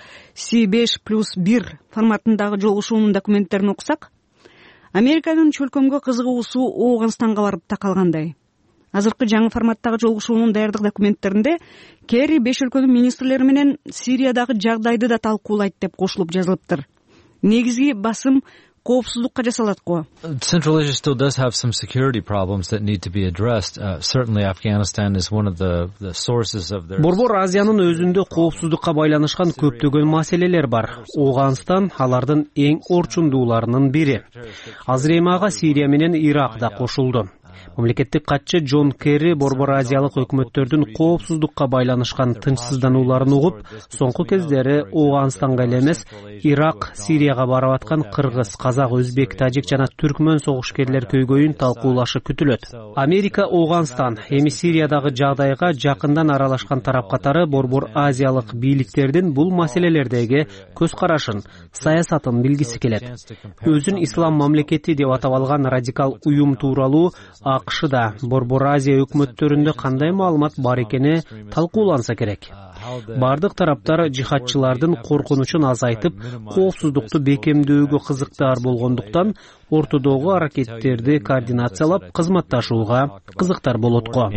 C5+1 форматындагы жолугушуунун документтерин окусак, Американын чөлкөмгө кызыгуусу Ооганстанга барып такалгандай. Азыркы жаңы форматтагы жолугушуунун даярдык документтеринде Керри 5 өлкөнүн министрлери менен Сириядагы жагдайды да талкуулайт деп кошулуп жазылыптыр. Негизги басым коопсуздукка жасалат го. Central Asia still does have some security problems that need to be addressed. Certainly Afghanistan is one of the sources of their. Борбор Азиянын өзүндө коопсуздукка байланышкан көптөгөн маселелер бар. Оганстан алардын эң орчундууларынын бири. Азыр эми ага Сирия менен Ирак да кошулду. Мамлекеттик катчы Джон Керри Борбор Азиялык өкмөттөрдүн коопсуздукка байланышкан тынчсызданууларын угуп, соңку кездери Оганстанга эле эмес, Ирак, Сирияга барып аткан кыргыз, казак, өзбек, тажик жана түркмөн согушкерлер көйгөйүн талкуулашы күтүлөт. Америка, Оганстан, эми Сириядагы жагдайга жакындан аралашкан тарап катары Борбор Азиялык бийликтердин бул маселелердеги көз карашын, саясатын билгиси келет. Өзүн ислам мамлекети деп атап алган радикал уюм тууралуу АКШда Борбор Азия өкмөттөрүндө кандай маалымат бар экени талкууланса керек. Бардык тараптар жихадчылардын коркунучун азайтып, коопсуздукту бекемдөөгө кызыктар болгондуктан ортодогу аракеттерди координациялап, кызматташууга кызыктар болот го.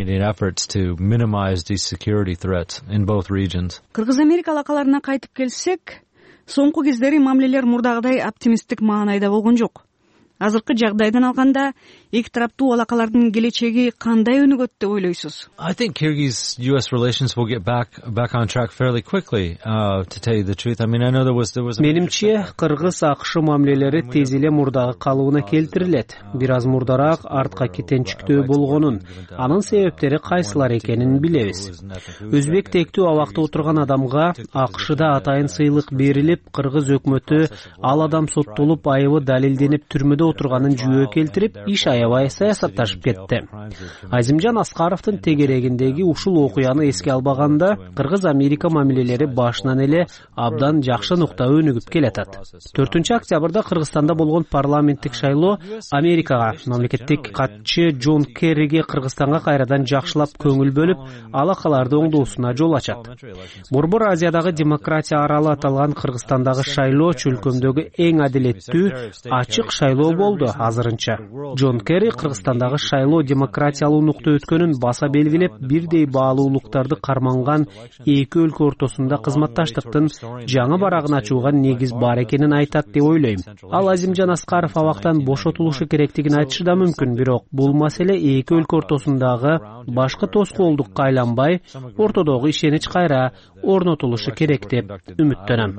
Кыргыз-Америка алакаларына кайтып келсек, соңку кездери мамилелер мурдагыдай оптимисттик маанайда болгон жок. Азыркы жагдайдан алганда эки тараптуу алакалардын келечеги кандай өнүгөт деп ойлойсуз? I think Kyrgyz-US relations will get back on track fairly quickly, to tell you the truth. I mean, I know there was Менимче, Кыргыз-АКШ мамилелери тез эле мурдагы калыбына келтирилет. Бир аз мурдараак артка кетенчиктөө болгонун, анын себептери кайсылар экенин билебиз. Өзбек тектүү абакта отурган адамга АКШда атайын сыйлык берилип, Кыргыз өкмөтү ал адам соттолуп, айыбы далилденип түрмөдө отурганын жүйө келтирип, иш аябай саясатташып кетти. Азимжан Аскаровдун тегерегиндеги ушул окуяны эске албаганда, Кыргыз-Америка мамилелери башынан эле абдан жакшы нукта өнүгүп келатат. 4-октябрда Кыргызстанда болгон парламенттик шайлоо Америкага, мамлекеттик катчы Джон Керриге Кыргызстанга кайрадан жакшылап көңүл бөлүп, алакаларды оңдоосуна жол ачат. Борбор Азиядагы демократия аралы аталган Кыргызстандагы шайлоо чөлкөмдөгү эң адилеттүү, ачык шайлоо болду азырынча. Джон Керри Кыргызстандагы шайлоо демократиялуу нукта өткөнүн баса белгилеп, бирдей баалуулуктарды карманган эки өлкө ортосунда кызматташтыктын жаңы барагын ачууга негиз бар экенин айтат деп ойлойм. Ал Азимжан Аскаров абактан бошотулушу керектигин айтышы да мүмкүн, бирок бул маселе эки өлкө ортосундагы башкы тоскоолдукка айланбай, ортодогу ишенич кайра орнотулушу керек деп үмүттөнөм.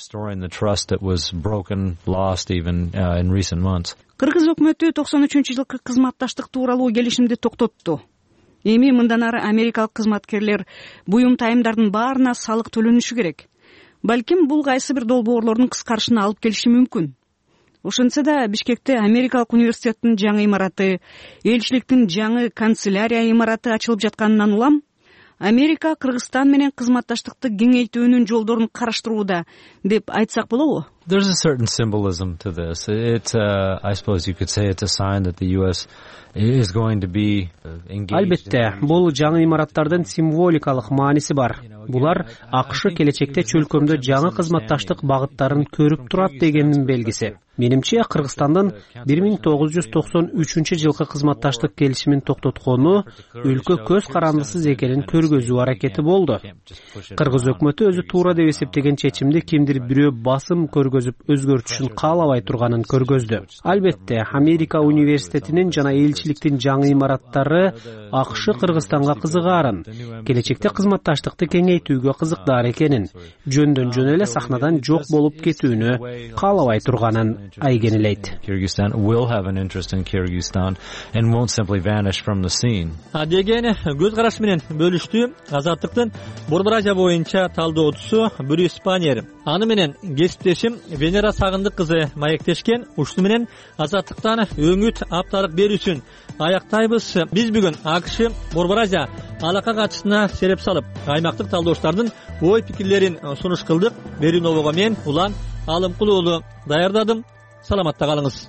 Кыргыз өкмөтү 93-жылкы кызматташтык тууралуу келишимди токтотту. Эми мындан ары америкалык кызматкерлер буюм тайымдардын баарына салык төлөнүшү керек. Балким бул кайсы бир долбоорлордун кыскарышына алып келиши мүмкүн. Ошентсе да Бишкекте Америкалык университеттин жаңы имараты, элчиликтин жаңы канцелярия имараты ачылып жатканынан улам, Америка Кыргызстан менен кызматташтыкты кеңейтүүнүн жолдорун караштырууда деп айтсак болобу? There's a certain symbolism to this. It's, I suppose you could say it's a sign that the U.S. is going to be engaged. Албетте, бул жаңы имараттардын символикалык мааниси бар. Булар АКШ келечекте чөлкөмдө жаңы кызматташтык багыттарын көрүп турат дегендин белгиси. Менимче, Кыргызстандын 1993-жылкы кызматташтык келишимин токтоткону өлкө көз карандысыз экенин көргөзүү аракети болду. Кыргыз өкмөтү өзү туура деп эсептеген чечимди кимдир бирөө басым көргөзүп өзгөртүшүн каалабай турганын көргөздү. Албетте, Америка университетинин жана элчиликтин жаңы имараттары АКШ Кыргызстанга кызыгаарын, келечекте кызматташтыкты кеңейтүүгө кызыктар экенин, жөндөн жөн эле сахнадан жок болуп кетүүнү каалабай турганын айгенелейт. Kyrgyzstan will have an interest in Kyrgyzstan and won't simply vanish from the scene. Деген көз караш менен бөлүштү Азаттыктын Борбор Азия боюнча талдоочусу Брюс Паньер. Аны менен кесиптешим Венера Сагындык кызы маектешкен. Ушуну менен Азаттыктан өңүт апталык берүүсүн аяктайбыз. Биз бүгүн АКШ Борбор Азия алака катышына сереп салып, аймактык талдоочлордун ой пикирлерин сунуш кылдык. Беринового мен Улан Алымкул уулу даярдадым. Саламатта калыңыз.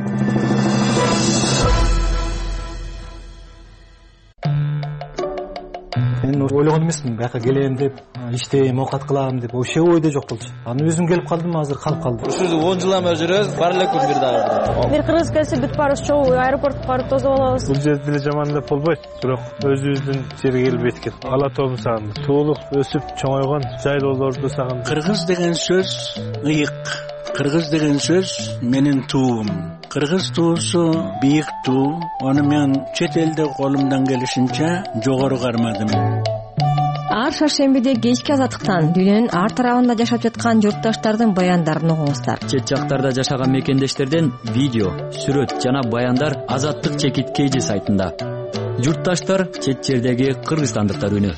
Мен ойлогон эмесмин, бияка келем деп, иштейм, оокат кылам деп, вообще ойдо жок болчу. Аны өзүм келип калдым, азыр калып калдым. Ушул 10 жылдан бери жүрөбүз, бар эле күн бир дагы. Бир кыргыз келсе бүт барыбыз чогуу аэропортко барып тосуп алабыз. Бул жерде деле жаман деп болбойт, бирок өзүбүздүн жерге келип эткет. Ала тоом сагындым. Туулук өсүп чоңойгон жайлоолорду сагындым. Кыргыз деген сөз ыйык. Кыргыз деген сөз менин туум. Кыргыз туусу бийик туу. Аны мен чет элде колумдан келишинче жогору кармадым. Ар шаршембиде кечки азаттыктан дүйнөнүн ар тарабында жашап жаткан журтташтардын баяндарын угуңуздар. Чет жактарда жашаган мекендештерден видео, сүрөт жана баяндар Азаттык чекит KG сайтында. Журтташтар чет жердеги кыргызстандыктар үнү.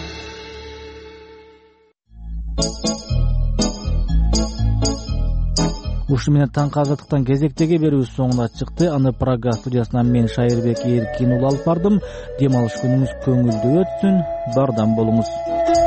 Ушу менен таңкы азаттыктан кезектеги берүүбүз соңуна чыкты. Аны Прага студиясынан мен Шайырбек Эркин улуу алып бардым. Дем алыш күнүңүз көңүлдүү өтсүн. Бардам болуңуз.